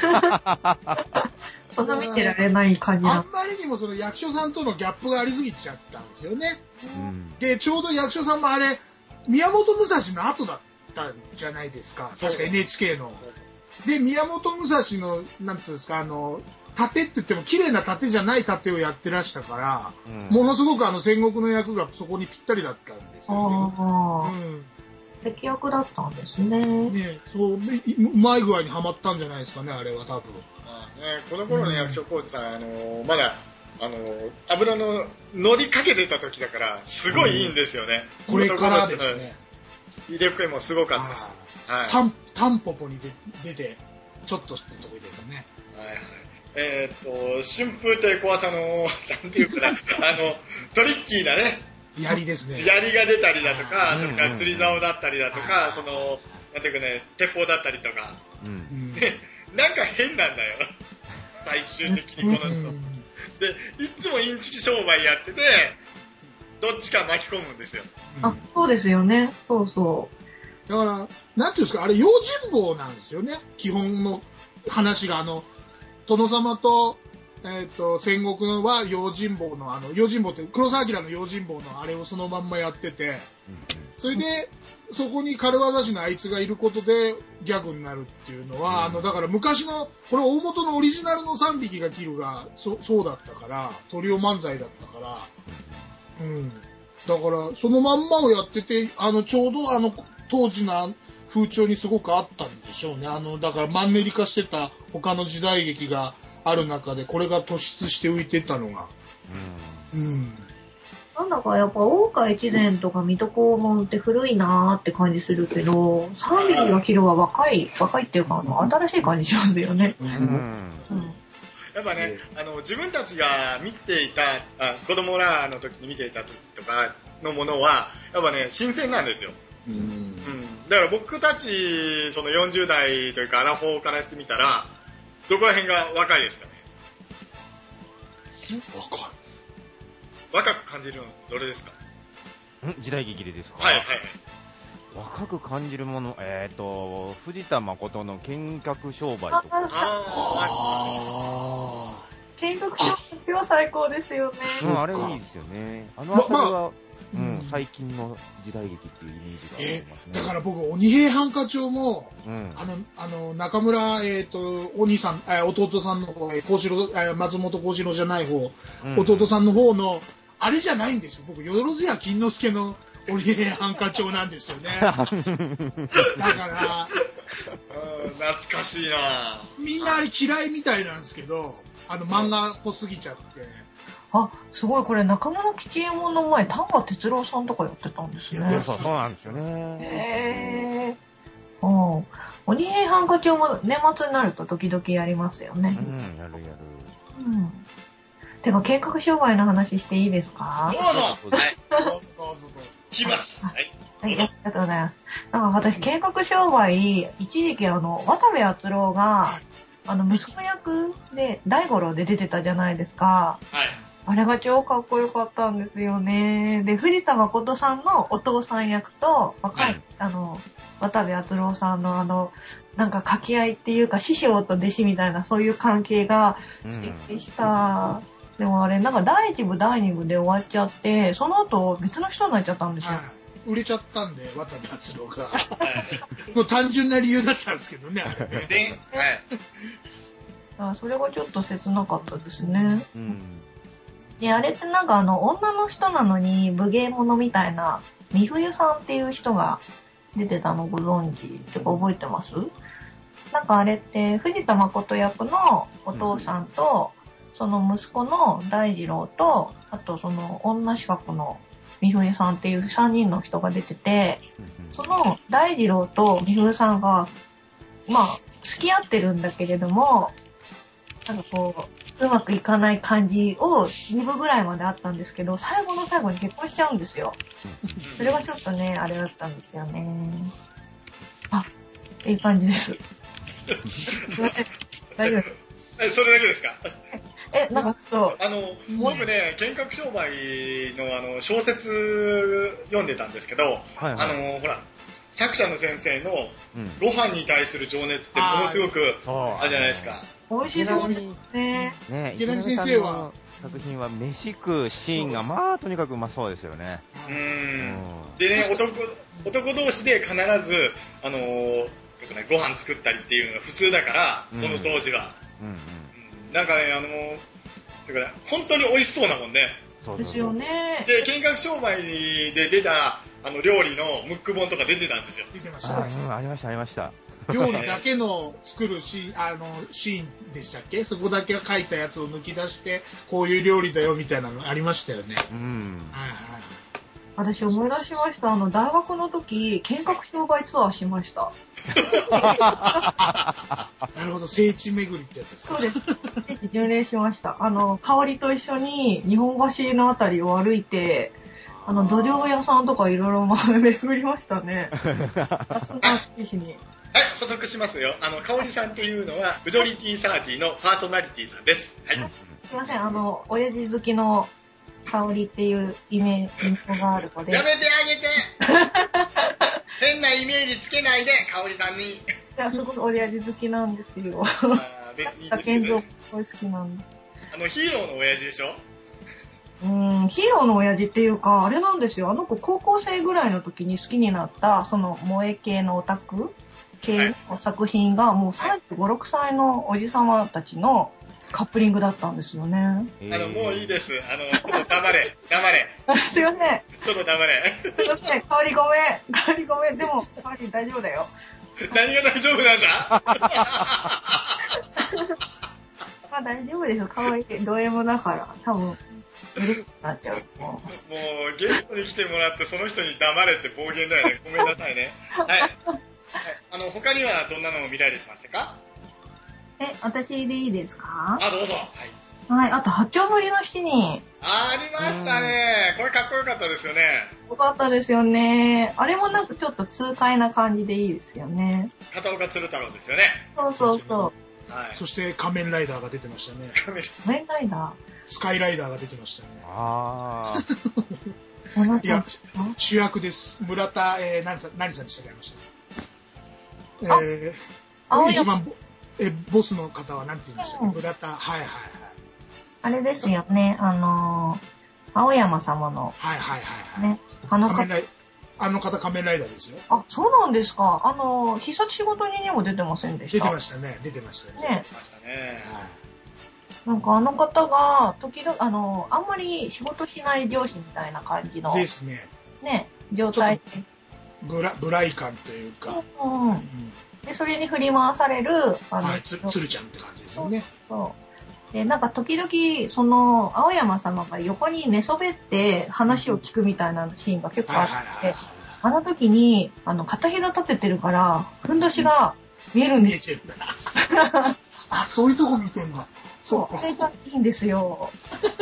そんな見てられない感じな。 あんまりにもその役所さんとのギャップがありすぎちゃったんですよね。うん、で、ちょうど役所さんもあれ、宮本武蔵の後だった。じゃないですか。確か エヌエイチケー の。で、宮本武蔵の、なんていうんですか、あの、盾って言っても綺麗な盾じゃない盾をやってらしたから、うん、ものすごくあの戦国の役がそこにぴったりだったんですよね。 あうん、敵役だったんですね。 ね、そう、うまい具合にはまったんじゃないですかね、あれは多分。 ああね、この頃の役所広司さん、うん、あの、まだ、あの、油の乗りかけてた時だから、すごいいいんですよね。 うん、これからですね。 入れ替えもすごかったし、 はい、タン、タンポポに出て、ちょっと得意ですね。 はいはい。えー、っと、春風亭小朝の、なんていうかな、あの、トリッキーなね、 槍ですね。 槍が出たりだとか、それから釣り竿だったりだとか、その、なんていうかね、鉄砲だったりとか、うん、で、なんか変なんだよ。最終的にこの人。で、いつもインチキ商売やってて、どっちか巻き込むんですよ。 あ、そうですよね。そうそう。 だから、なんていうんですか、あれ、用心棒なんですよね。基本の話が、あの、殿様と、えっと、戦国のは用心棒の、あの、用心棒って、黒澤明の用心棒のあれをそのまんまやってて、それで、そこに軽業師のあいつがいることでギャグになるっていうのは、あの、だから昔の、これ大元のオリジナルのさんびきが切るが、そ、そうだったから、トリオ漫才だったから、うん。だから、そのまんまをやってて、あの、ちょうどあの、当時の風潮にすごくあったんでしょうね。あの、だからマンネリ化してた他の時代劇がある中で、これが突出して浮いてたのが。うん。うん。 なんだかやっぱ、大岡越前とか水戸黄門って古いなーって感じするけど、さんびきが切るは若い、若いっていうか、あの、新しい感じしますよね。うん。うんやっぱね、あの自分たちが見ていたあ子供らの時に見ていた時とかのものはやっぱね新鮮なんですよ。うん、うん、だから僕たちそのよんじゅう代というかアラフォーからしてみたらどこら辺が若いですかね。 若い。 若く感じるのどれですか。 ん時代劇でですか。 はいはい。 若く感じるもの、えっ、ー、と、藤田誠の見学商売とか。ああ。見学商売は最高ですよね。 うん、あれいいですよね。あのあたりは、まあ、うん、最近の時代劇っていうイメージがありますね。 だから僕、鬼平犯科帳も、うん、あの、あの、中村、えっ、ー、と、お兄さん、えー、弟さんの方、幸四郎、えー、松本幸四郎じゃない方、うん、弟さんの方の、あれじゃないんですよ。僕、よろずや金之助の、鬼平犯科帳なんですよね。だから、 懐かしいな。 みんなあれ嫌いみたいなんですけど、あの漫画っぽすぎちゃって。 あ、すごい、これ中村吉右衛門の前、丹波哲郎さんとかやってたんですね。 そうそうなんですよね。 へー。うん。 鬼平犯科帳も年末になると時々やりますよね。 うん、やるやる。 うん。てか、計画商売の話していいですか？ どうぞ。はい。 どうぞどうぞどうぞ。 聞きます。はい。 はい、ありがとうございます。なんか私、計画商売、一時期あの、渡部篤郎が、あの、息子役で、大五郎で出てたじゃないですか。 はい。 あれが超かっこよかったんですよね。で、藤田誠さんのお父さん役と、若い、はい、あの、渡部篤郎さんのあの、なんか掛け合いっていうか、師匠と弟子みたいなそういう関係が素敵でした。うん、でもあれ、なんか第一部、第二部で終わっちゃって、その後別の人になっちゃったんですよ。はい、 売れちゃったんで、渡部篤郎が。もう単純な理由だったんですけどね、あれね。 で、 はい。あ、それがちょっと切なかったですね。 うん。 で、あれってなんかあの、女の人なのに武芸者みたいな、美冬さんっていう人が出てたのご存知ってか覚えてます？なんかあれって、藤田誠役のお父さんと、うん、その息子の大二郎と、あとその女資格の美冬さんっていうさんにんの人が出てて、その大二郎と美冬さんが、まあ、付き合ってるんだけれども、なんかこう、うまくいかない感じをにぶぐらいまであったんですけど、最後の最後に結婚しちゃうんですよ。それがちょっとね、あれだったんですよね。あ、いい感じです。大丈夫？ え、それだけですか？ え、なんかそう。 あの、僕ね、見学商売のあの小説読んでたんですけど、はいはい、あの、ほら、作者の先生のご飯に対する情熱ってものすごくあるじゃないですか。 美味しそうですね。 ね、池波先生は作品は飯食うシーンがまあとにかくうまそうですよね。 うん。でね、男男同士で必ずあのよくねご飯作ったりっていうのが普通だから、その当時は。うんうんうん、なんかねあのてかね本当に美味しそうなもんね。 そうですよね。 で見学商売で出たあの料理のムック本とか出てたんですよ。 出てました。 あ、うん、ありましたありました。 料理だけの作るシーン、あのシーンでしたっけ？そこだけ書いたやつを抜き出してこういう料理だよみたいなのありましたよね。うん。 はいはい。私思い出しました。あの大学の時見学商売ツアーしました。 なるほど、聖地巡りってやつですか？ そうです。聖地巡礼しました。あの香りと一緒に日本橋のあたりを歩いて。あの土壌屋さんとかいろいろ巡りましたね。夏の暑い日に。 はい、補足しますよ。あの、かおりさんっていうのは、フジョリティサーティのパーソナリティさんです。はい。 すいません、あの、親父好きのかおりっていうイメージがあるので。 やめてあげて変なイメージつけないで、かおりさんに。いや、すごく親父好きなんですよ。 あ別にいいですけど、ね。すごい好きなんで。 あの、ヒーローの親父でしょ？ うん、ヒーローの親父っていうか、あれなんですよ。あの子高校生ぐらいの時に好きになった、その萌え系のオタク系の作品が、もうさんじゅうご、ろくさいのおじさまたちのカップリングだったんですよね。あの、もういいです。あの、ちょっと黙れ、黙れ。 すいません。 ちょっと黙れ。 すいません。香りごめん。香りごめん。でも、香り大丈夫だよ。 何が大丈夫なんだまあ大丈夫ですよ。香り、ド M だから、多分。うるなっちゃう。 もうゲストに来てもらってその人に黙れって暴言だよね。ごめんなさいね。はい。はい、あの他にはどんなのを見られてましたか？ え、私でいいですか？ あ、どうぞ。はい。 はい。あと八丁堀の七人。 ありましたね。これかっこよかったですよね。 よかったですよね。あれもなんかちょっと痛快な感じでいいですよね。 片岡鶴太郎ですよね。 そうそうそう。 はい。そして仮面ライダーが出てましたね。 仮面ライダー。 スカイライダーが出てましたね。 ああ。いや、主役です。村田、えー、何, 何さんでしたっけ、ありました。えー、一番ボ、え、ボスの方は何て言いましたっけ、うん、村田、はいはいはい。 あれですよね、あのー、青山様の。 はいはいはいはい。 ね、あの方。 あの方仮面ライダーですよ。 あ、そうなんですか。あのー、必殺仕事人にも出てませんでした？ 出てましたね、出てましたね。 ね。 出てましたね。はい。 なんかあの方が、時々、あの、あんまり仕事しない上司みたいな感じの。 ですね。 ね、状態で。 ブラ、ブライ感というか。 うんうん。で、それに振り回される、 あの、はい、つ、つるちゃんって感じですよね。 そう。そうで、なんか時々、その、青山様が横に寝そべって話を聞くみたいなシーンが結構あって、あの時に、あの、片膝立ててるから、ふんどしが見えるんです。 見えてるんだ。あ、そういうとこ見てんだ。 そう。あれがいいんですよ。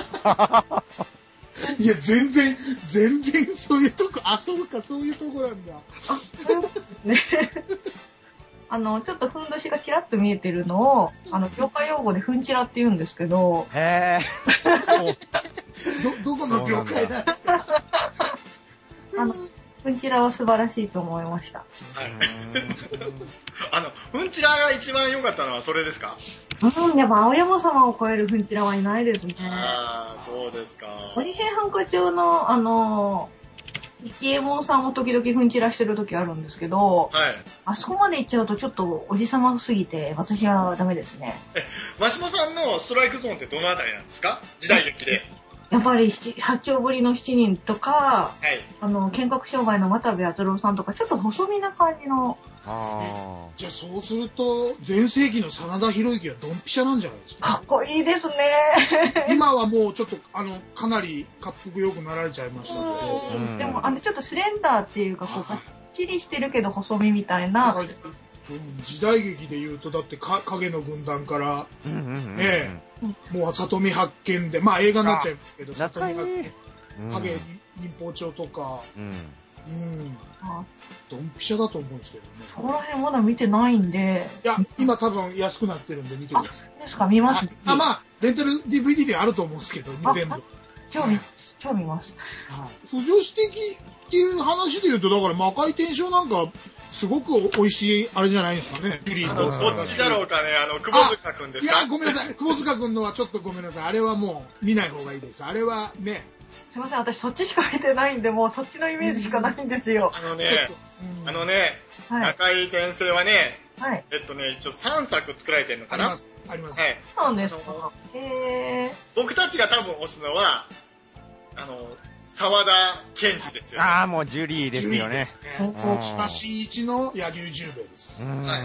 いや、全然、全然そういうとこ、あ、そうか、そういうとこなんだ。 あ、そういうことですね。あの、ちょっとふんどしがちらっと見えてるのを、あの、業界用語でふんちらって言うんですけど。 へぇど、どこの業界なんですか？ あの、ふんちらは素晴らしいと思いました。 はい。あの、ふんちらが一番良かったのはそれですか？ うん、やっぱ青山様を超えるふんちらはいないですね。 ああ、そうですか。 鬼平犯科中の、あの、イキエモンさんも時々ふんちらしてる時あるんですけど、 はい。 あそこまで行っちゃうとちょっとおじさますぎて、私はダメですね。 え、マシモさんのストライクゾーンってどのあたりなんですか？時代劇で。 やっぱり八丁ぶりの七人とか、 はい。 あの、見学障害の渡部篤郎さんとか、ちょっと細身な感じの。 あじゃあそうすると、前世紀の真田広之はドンピシャなんじゃないですか？ かっこいいですね。 今はもうちょっと、あの、かなりかっこよくなられちゃいましたけど。 うん、でも、あの、ちょっとスレンダーっていうか、こう、がっちりしてるけど細身みたいな。 うん、時代劇で言うと、だってか影の軍団から、 うんうんうんうん、 ねえ、もう里見八犬で、まあ映画になっちゃいますけど、里見八犬、影忍法帳とか、うん、うん、ドンピシャだと思うんですけどね。 そこら辺まだ見てないんで。 いや、今多分安くなってるんで見てください。 あ、ですか、見ます。 あ、まあ、レンタル ディーブイディー であると思うんですけど、全部。 超見ます。超見ます。 はい。不女子的っていう話で言うと、だから魔界転生なんか、すごく美味しい、あれじゃないですかね。ジュリーと。 どっちだろうかね、あの、久保塚くんですか？ いや、ごめんなさい。久保塚くんのはちょっとごめんなさい。あれはもう見ない方がいいです。あれはね。 すいません、私そっちしか見てないんで、もうそっちのイメージしかないんですよ。 あのね、うん、あのね、魔界転生はね、はい、えっとね、一応さんさく作られてるのかな？ あります。あります。 はい。そうなんですか。へー。 僕たちが多分推すのは、あの、沢田健二ですよ、ね。 ああ、もうジュリーですよね。 千葉真一の柳生十兵衛です。はい。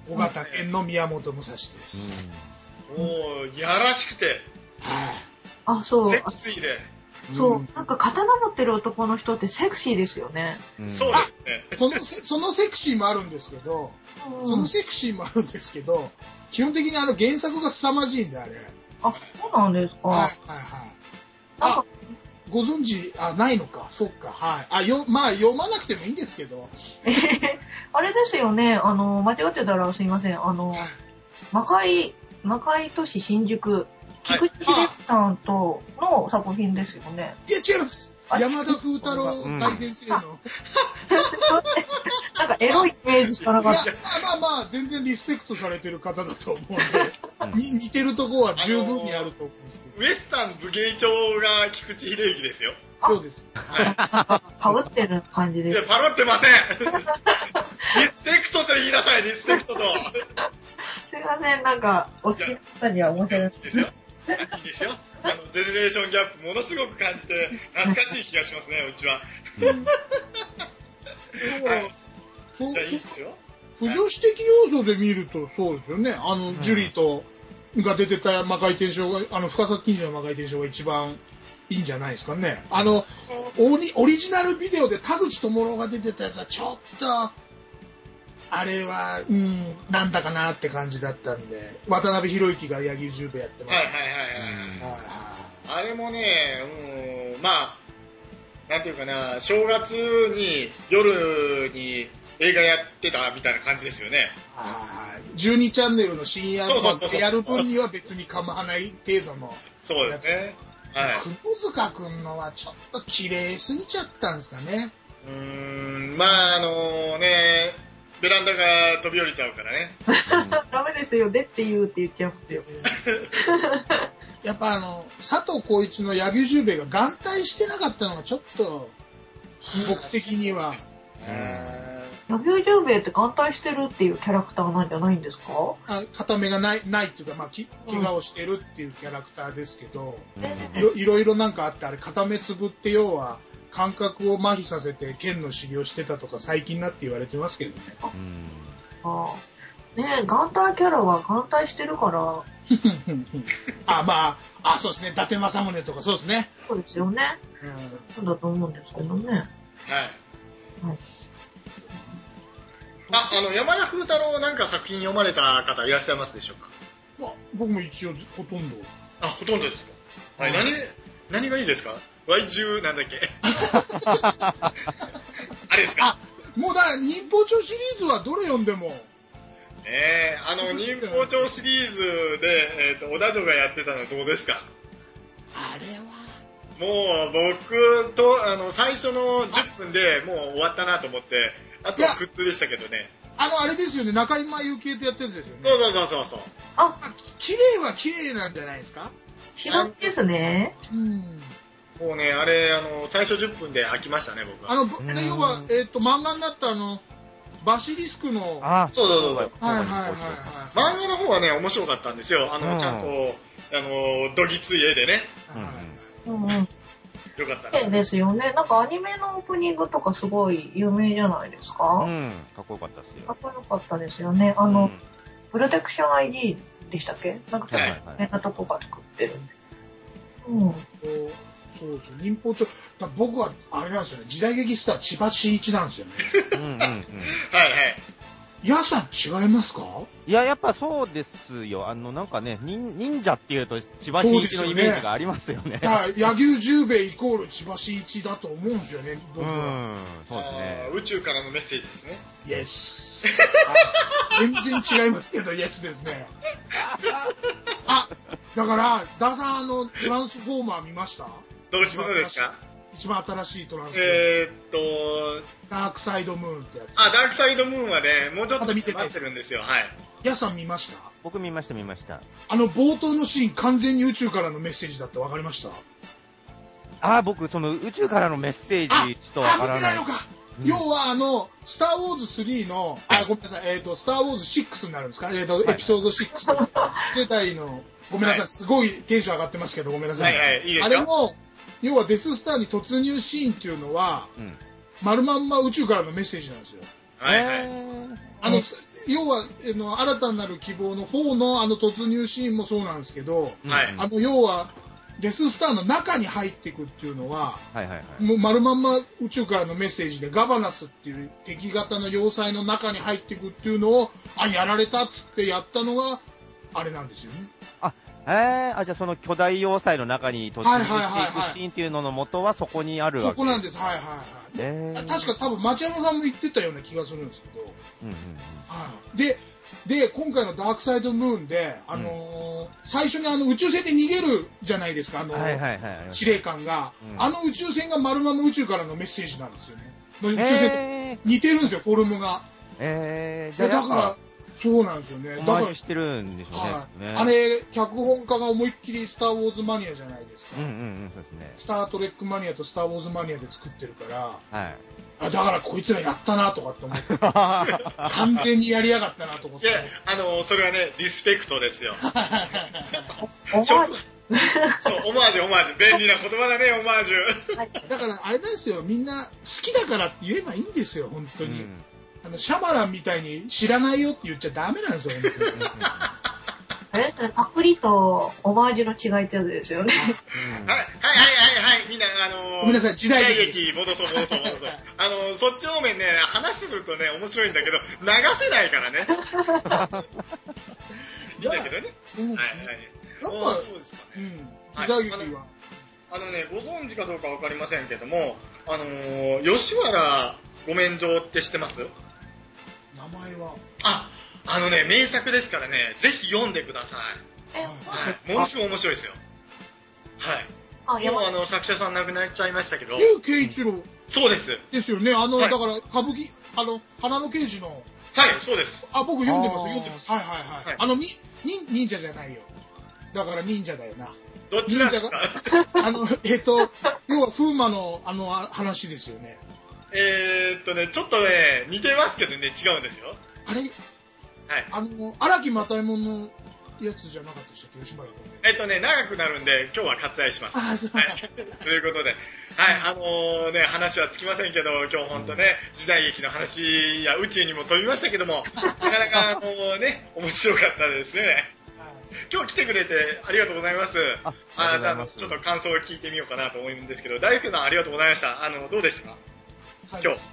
尾形健の宮本武蔵です。 もう、やらしくて。 はい。 あ、そう。 セクシーで。 そう。なんか刀持ってる男の人ってセクシーですよね。 うん、そうですね。 その、そのセクシーもあるんですけど、うん、そのセクシーもあるんですけど、基本的にあの原作が凄まじいんで、あれ。 あ、そうなんですか。 はいはいはい。あ、ご存知、あ、ないのか。そっか。はい。あ、よ、まあ、読まなくてもいいんですけど。 えー、あれですよね。あの、間違ってたらすいません。あの、魔界、魔界都市新宿、菊池秀樹さんとの作品ですよね。 いや、違います。山田風太郎大先生の。 なんかエロいイメージしかなかった。いや、 まあまあまあ、全然リスペクトされてる方だと思うんで、に似てるとこは十分にあると思うんですけど。 ウエスタン武芸長が菊池秀之ですよ。 そうです。 はい。かぶってる感じです。 いや、パロってません。リスペクトと言いなさい、リスペクトと。すいません、なんか、お好きな方には面白い。 いいですよ。いいですよ。あの、ジェネレーションギャップものすごく感じて、懐かしい気がしますね、うちは。はい。じゃあいいですよ。 不女子的要素で見るとそうですよね。あの、うん、ジュリーと、が出てた魔界転生が、あの、深作金次の魔界転生が一番いいんじゃないですかね。あの、オリ、オリジナルビデオで田口智郎が出てたやつはちょっと、あれは、うん、なんだかなって感じだったんで、渡辺裕之が柳生十兵衛やってました。 はいはいはいはい。あれもね、うん、まあ、なんていうかな、正月に夜に映画やってたみたいな感じですよね。 はい。じゅうにチャンネルの深夜でやる分には別に構わない程度の。 そうですね。はい。 久保塚くんのはちょっと綺麗すぎちゃったんですかね。 うーん、まああのね、ベランダが飛び降りちゃうからね。 ダメですよ、でって言うって言っちゃいますよ。 やっぱあの、佐藤浩市の柳生十兵衛が眼帯してなかったのがちょっと、僕的には。 柳生十兵衛って眼帯してるっていうキャラクターなんじゃないんですか？ あ、片目がない、ないっていうか、まあ、き怪我をしてるっていうキャラクターですけど、うん、いろいろいろなんかあって、あれ片目つぶって要は、感覚を麻痺させて剣の修行してたとか最近なって言われてますけどね。 うん、ああねえ、眼帯キャラは眼帯してるから。 あ、まあ、あ、そうですね。伊達政宗とかそうですね。 そうですよね。うん。そうだと思うんですけどね。はい。はい。 あ、あの、山田風太郎なんか作品読まれた方いらっしゃいますでしょうか？ まあ、僕も一応ほとんど。 あ、ほとんどですか？はい、何、何がいいですか？ ワイじゅう なんだっけあれですか？ あ、もうだから、忍法帳シリーズはどれ読んでも。 えー、あの、忍法帳シリーズで、えっと、小田女がやってたのどうですか？ あれは。 もう、僕と、あの、最初のじゅっぷんでもう終わったなと思って、あとは普通でしたけどね。 あの、あれですよね、中今ゆきえとやってるんですよね。 そうそうそうそうそう。 あ、 綺麗は綺麗なんじゃないですか？ 白ですね。 うん。 もうね、あれ、あの、最初じゅっぷんで飽きましたね、僕は。 あの、要は、えっと、漫画になったあの、バシリスクの。 あ、 そうそうそう。はいはいはいはい。 漫画の方はね、面白かったんですよ。あの、ちゃんと、あの、どぎつい絵でね。 うんうん。よかったね。ですよね。なんかアニメのオープニングとかすごい有名じゃないですか？ うん、かっこよかったですよ。 かっこよかったですよね。あの、プロテクション アイディー でしたっけ？なんか結構有名なとこが作ってる。うん。 そうそう、忍法帳。僕は、あれなんですよね、時代劇スター、千葉真一なんですよね。 うんうんうん。はいはい。 ヤさん違いますか？ いや、やっぱそうですよ。あの、なんかね、忍忍者っていうと千葉真一のイメージがありますよね。 はい、柳生十兵衛イコール千葉真一だと思うんですよね、僕は。 うん、そうですね。 宇宙からのメッセージですね。 イエス。全然違いますけど、イエスですね。あ、だから、ダーさん、あの、トランスフォーマー見ました？ どういうことですか？ 一番新しいトランスフォーマー。 えーっと、 ダークサイドムーンってやつ。 あ、ダークサイドムーンはね、もうちょっと見て待ってるんですよ。はい。 ヤさん見ました？ 僕見ました見ました。 あの冒頭のシーン、完全に宇宙からのメッセージだって分かりました？ あ、僕、その宇宙からのメッセージ、ちょっと分からない。 あ、見てないのか。うん、要は、あの、スター・ウォーズスリーの、あ、ごめんなさい、えっ、ー、と、スター・ウォーズシックスになるんですか？えっ、ー、と、エピソードシックスとか、世代の、ごめんなさい、はい、すごいテンション上がってますけど、ごめんなさい。 はいはい、いいですか？ あれも、要はデススターに突入シーンっていうのは、うん、丸まんま宇宙からのメッセージなんですよ。 はいはい。 あの、要は、あの、新たなる希望のフォーのあの突入シーンもそうなんですけど、はい、あの、要は、デススターの中に入っていくっていうのは、はいはいはい、もう丸まんま宇宙からのメッセージでガバナスっていう敵型の要塞の中に入っていくっていうのを、あ、やられたっつってやったのが、あれなんですよね。 あ、へー、あ、じゃあその巨大要塞の中に突入していくシーンっていうのの元はそこにあるわけです。 そこなんです。はいはいはい。えー、確か多分町山さんも言ってたような気がするんですけど。うんうんうん、はい、で、で、今回のダークサイドムーンで、あのーうん、最初にあの宇宙船で逃げるじゃないですか、あの、はいはいはい、司令官が、うん。あの宇宙船が丸まま宇宙からのメッセージなんですよね。宇宙船と似てるんですよ、フォルムが。えー、じゃあだから、そうなんですよね。 オマージュしてるんでしょうね。 はい、ね、あれ、脚本家が思いっきりスター・ウォーズマニアじゃないですか。 うんうんうん、そうですね。 スター・トレックマニアとスター・ウォーズマニアで作ってるから、はい。あ、だからこいつらやったなとかって思って。完全にやりやがったなと思って。 いや、あの、それはね、リスペクトですよ。そう、オマージュ、オマージュ。便利な言葉だね、オマージュ。 だから、あれですよ、みんな好きだからって言えばいいんですよ、本当に。うん、あのシャマランみたいに知らないよって言っちゃダメなんですよ、本当に。 あれパクリとオマージュの違いってやつですよね。 うん、はいはいはいはい、みんな、あのー、 ごめんなさい、時代劇。戻そう戻そう戻そう。あのー、そっち方面ね、話するとね、面白いんだけど、流せないからね。いいんだけどね。うん、はいはい。 やっぱ、そうですかね。うん、時代劇は。 あのね、ご存知かどうかわかりませんけども、あのー、吉原ご免状って知ってます？ 名前はあ、あのね、名作ですからね、ぜひ読んでください。はい、ものすごい面白いですよ。はい。あ、もうあの、作者さん亡くなっちゃいましたけど。 竜慶一郎。 そうです。 ですよね。あの、はい、だから、歌舞伎、あの、花の刑事の。はい、 そうです。 あ、僕読んでます、読んでます。はいはいはい。はい、あの、に、に、忍者じゃないよ。だから忍者だよな。 どっちなんですか？ あの、えっと、要は風魔の、あの、話ですよね。 えーっとね、ちょっとね、似てますけどね、違うんですよ。 あれはい、あの、荒木又右衛門のやつじゃなかったでしたっけ、吉村君。 えっとね、長くなるんで、今日は割愛します。はい。ということで、はい、あのー、ね、話はつきませんけど、今日本当ね、時代劇の話や宇宙にも飛びましたけども、なかなか、あのー、ね、面白かったですね。今日来てくれてありがとうございます。あ、あじゃあ、ちょっと感想を聞いてみようかなと思うんですけど、大輔さんありがとうございました。あの、どうでしたか？今日。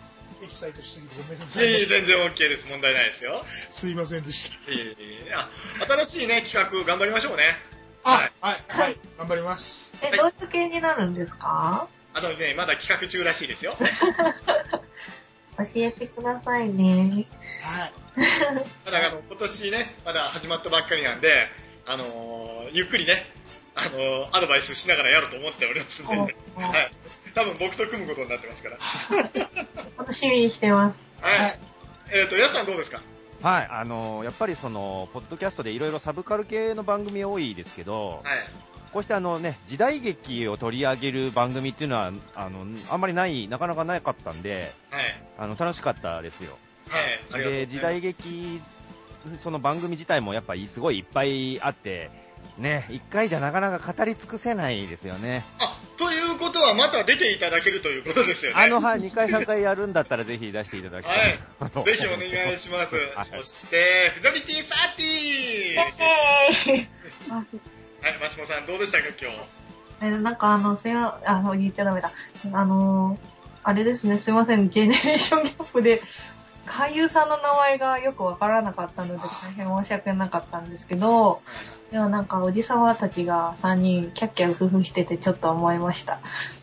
エキサイトしすぎてごめんなさい。 いえいえ、全然 OK です。問題ないですよ。 すいませんでした。 いえいえ、あ、新しいね、企画頑張りましょうね。 はい。はい。はい。頑張ります。 え、どういう系になるんですか？ あとね、まだ企画中らしいですよ。 教えてくださいね。 はい。 まだあの、今年ね、まだ始まったばっかりなんで、あのー、ゆっくりね、あのー、アドバイスしながらやると思っておりますんで、はい。多分僕と組むことになってますから。 楽しみにしてます。 はい。はい、えっ、ー、と、やすさんどうですか？ はい、あのー、やっぱりその、ポッドキャストでいろいろサブカル系の番組多いですけど、はい。こうしてあのね、時代劇を取り上げる番組っていうのは、あの、あんまりない、なかなかなかったんで、はい。あの、楽しかったですよ。 はい。ありがとうございます。 で、時代劇、その番組自体もやっぱりすごいいっぱいあって、ね、一回じゃなかなか語り尽くせないですよね。 あ、ということはまた出ていただけるということですよね。 あの、はい、にかいさんかいやるんだったらぜひ出していただきたい。 はい。ぜひお願いします。はい、そして、フジョリティサーティーはい、マシモさんどうでしたか、今日。 え、なんかあの、すいま、あの、言っちゃダメだ。あの、あれですね、すいません、ジェネレーションギャップで、俳優さんの名前がよくわからなかったので大変申し訳なかったんですけど、でもなんかおじさまたちがさんにんキャッキャウフフしててちょっと思いました。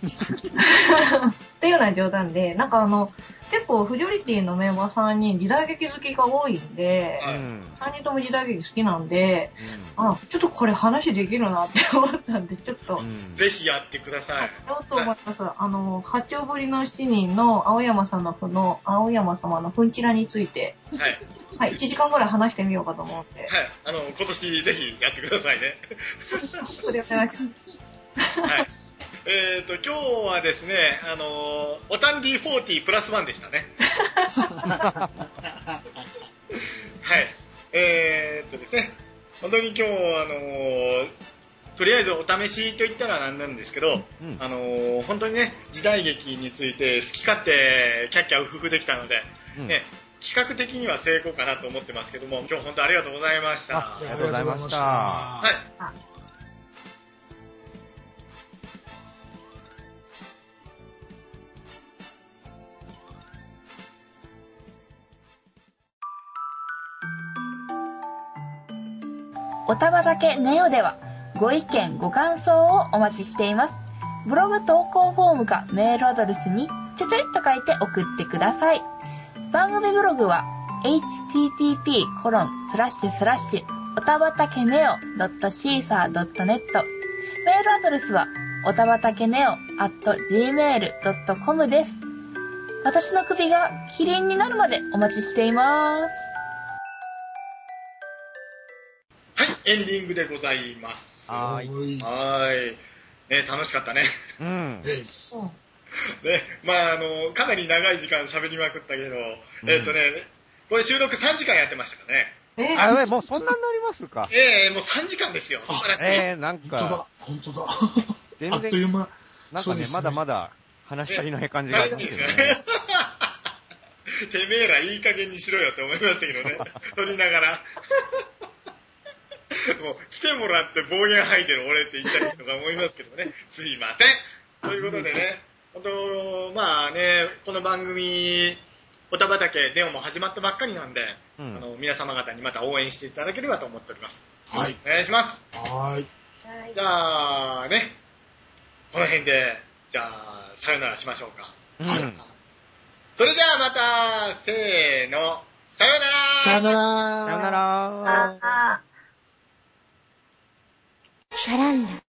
っていうような冗談で、なんかあの、結構フジョリティのメンバーさんにん時代劇好きが多いんで、うん、さんにんとも時代劇好きなんで、うん、あ、ちょっとこれ話できるなって思ったんで、ちょっと。うん、 ぜひやってください。やろうと思います。はい、あの、八丁ぶりのしちにんの青山さんの、の青山様のふんちらについて、はい。はい、いちじかんぐらい話してみようかと思って。 はい。あの、今年ぜひやってくださいね。 それお願いします。 はい。えーと、今日はですね、あのー、おたん ディーフォーティー プラスワンでしたね。はい。えーとですね、本当に今日、あのー、とりあえずお試しといったらなんなんですけど、うん、あのー、本当にね、時代劇について好き勝手キャッキャウフフできたので、うん、ね、企画的には成功かなと思ってますけども、今日本当ありがとうございました。 ありがとうございました。はい。 おたばだけネオではご意見ご感想をお待ちしています。ブログ投稿フォームかメールアドレスにちょちょいっと書いて送ってください。番組ブログは エイチティーティーピーコロンスラッシュスラッシュおたばたけネオドットシーサードットネット、メールアドレスはおたばたけネオアットジーメールドットコムです。私の首がキリンになるまでお待ちしています。 はい、エンディングでございます。 はーい。 はーい。ね、楽しかったね。 うん。 ね、まああの、かなり長い時間喋りまくったけど、うん、えっとね、これ収録さんじかんやってましたからね。 えー、あ、もうそんなになりますか？ ええー、もうさんじかんですよ。素晴らしい。 えー、なんか。 本当だ、本当だ。 全然、あっという間。なんかね、ね、まだまだ話し足りない感じがありますよね。 てめえらいい加減にしろよって思いましたけどね。撮りながら。もう来てもらって暴言吐いてる俺って言ったりとか思いますけどね。すいません。ということでね、本当、まあね、この番組、おたばたけネオも始まったばっかりなんで、うん、あの皆様方にまた応援していただければと思っております。 はい。 お願いします。 はい。 じゃあね、この辺で、じゃあ、さよならしましょうか。 はい。 それじゃあまた、せーの、さよならさよならさよならあー。シャランラ。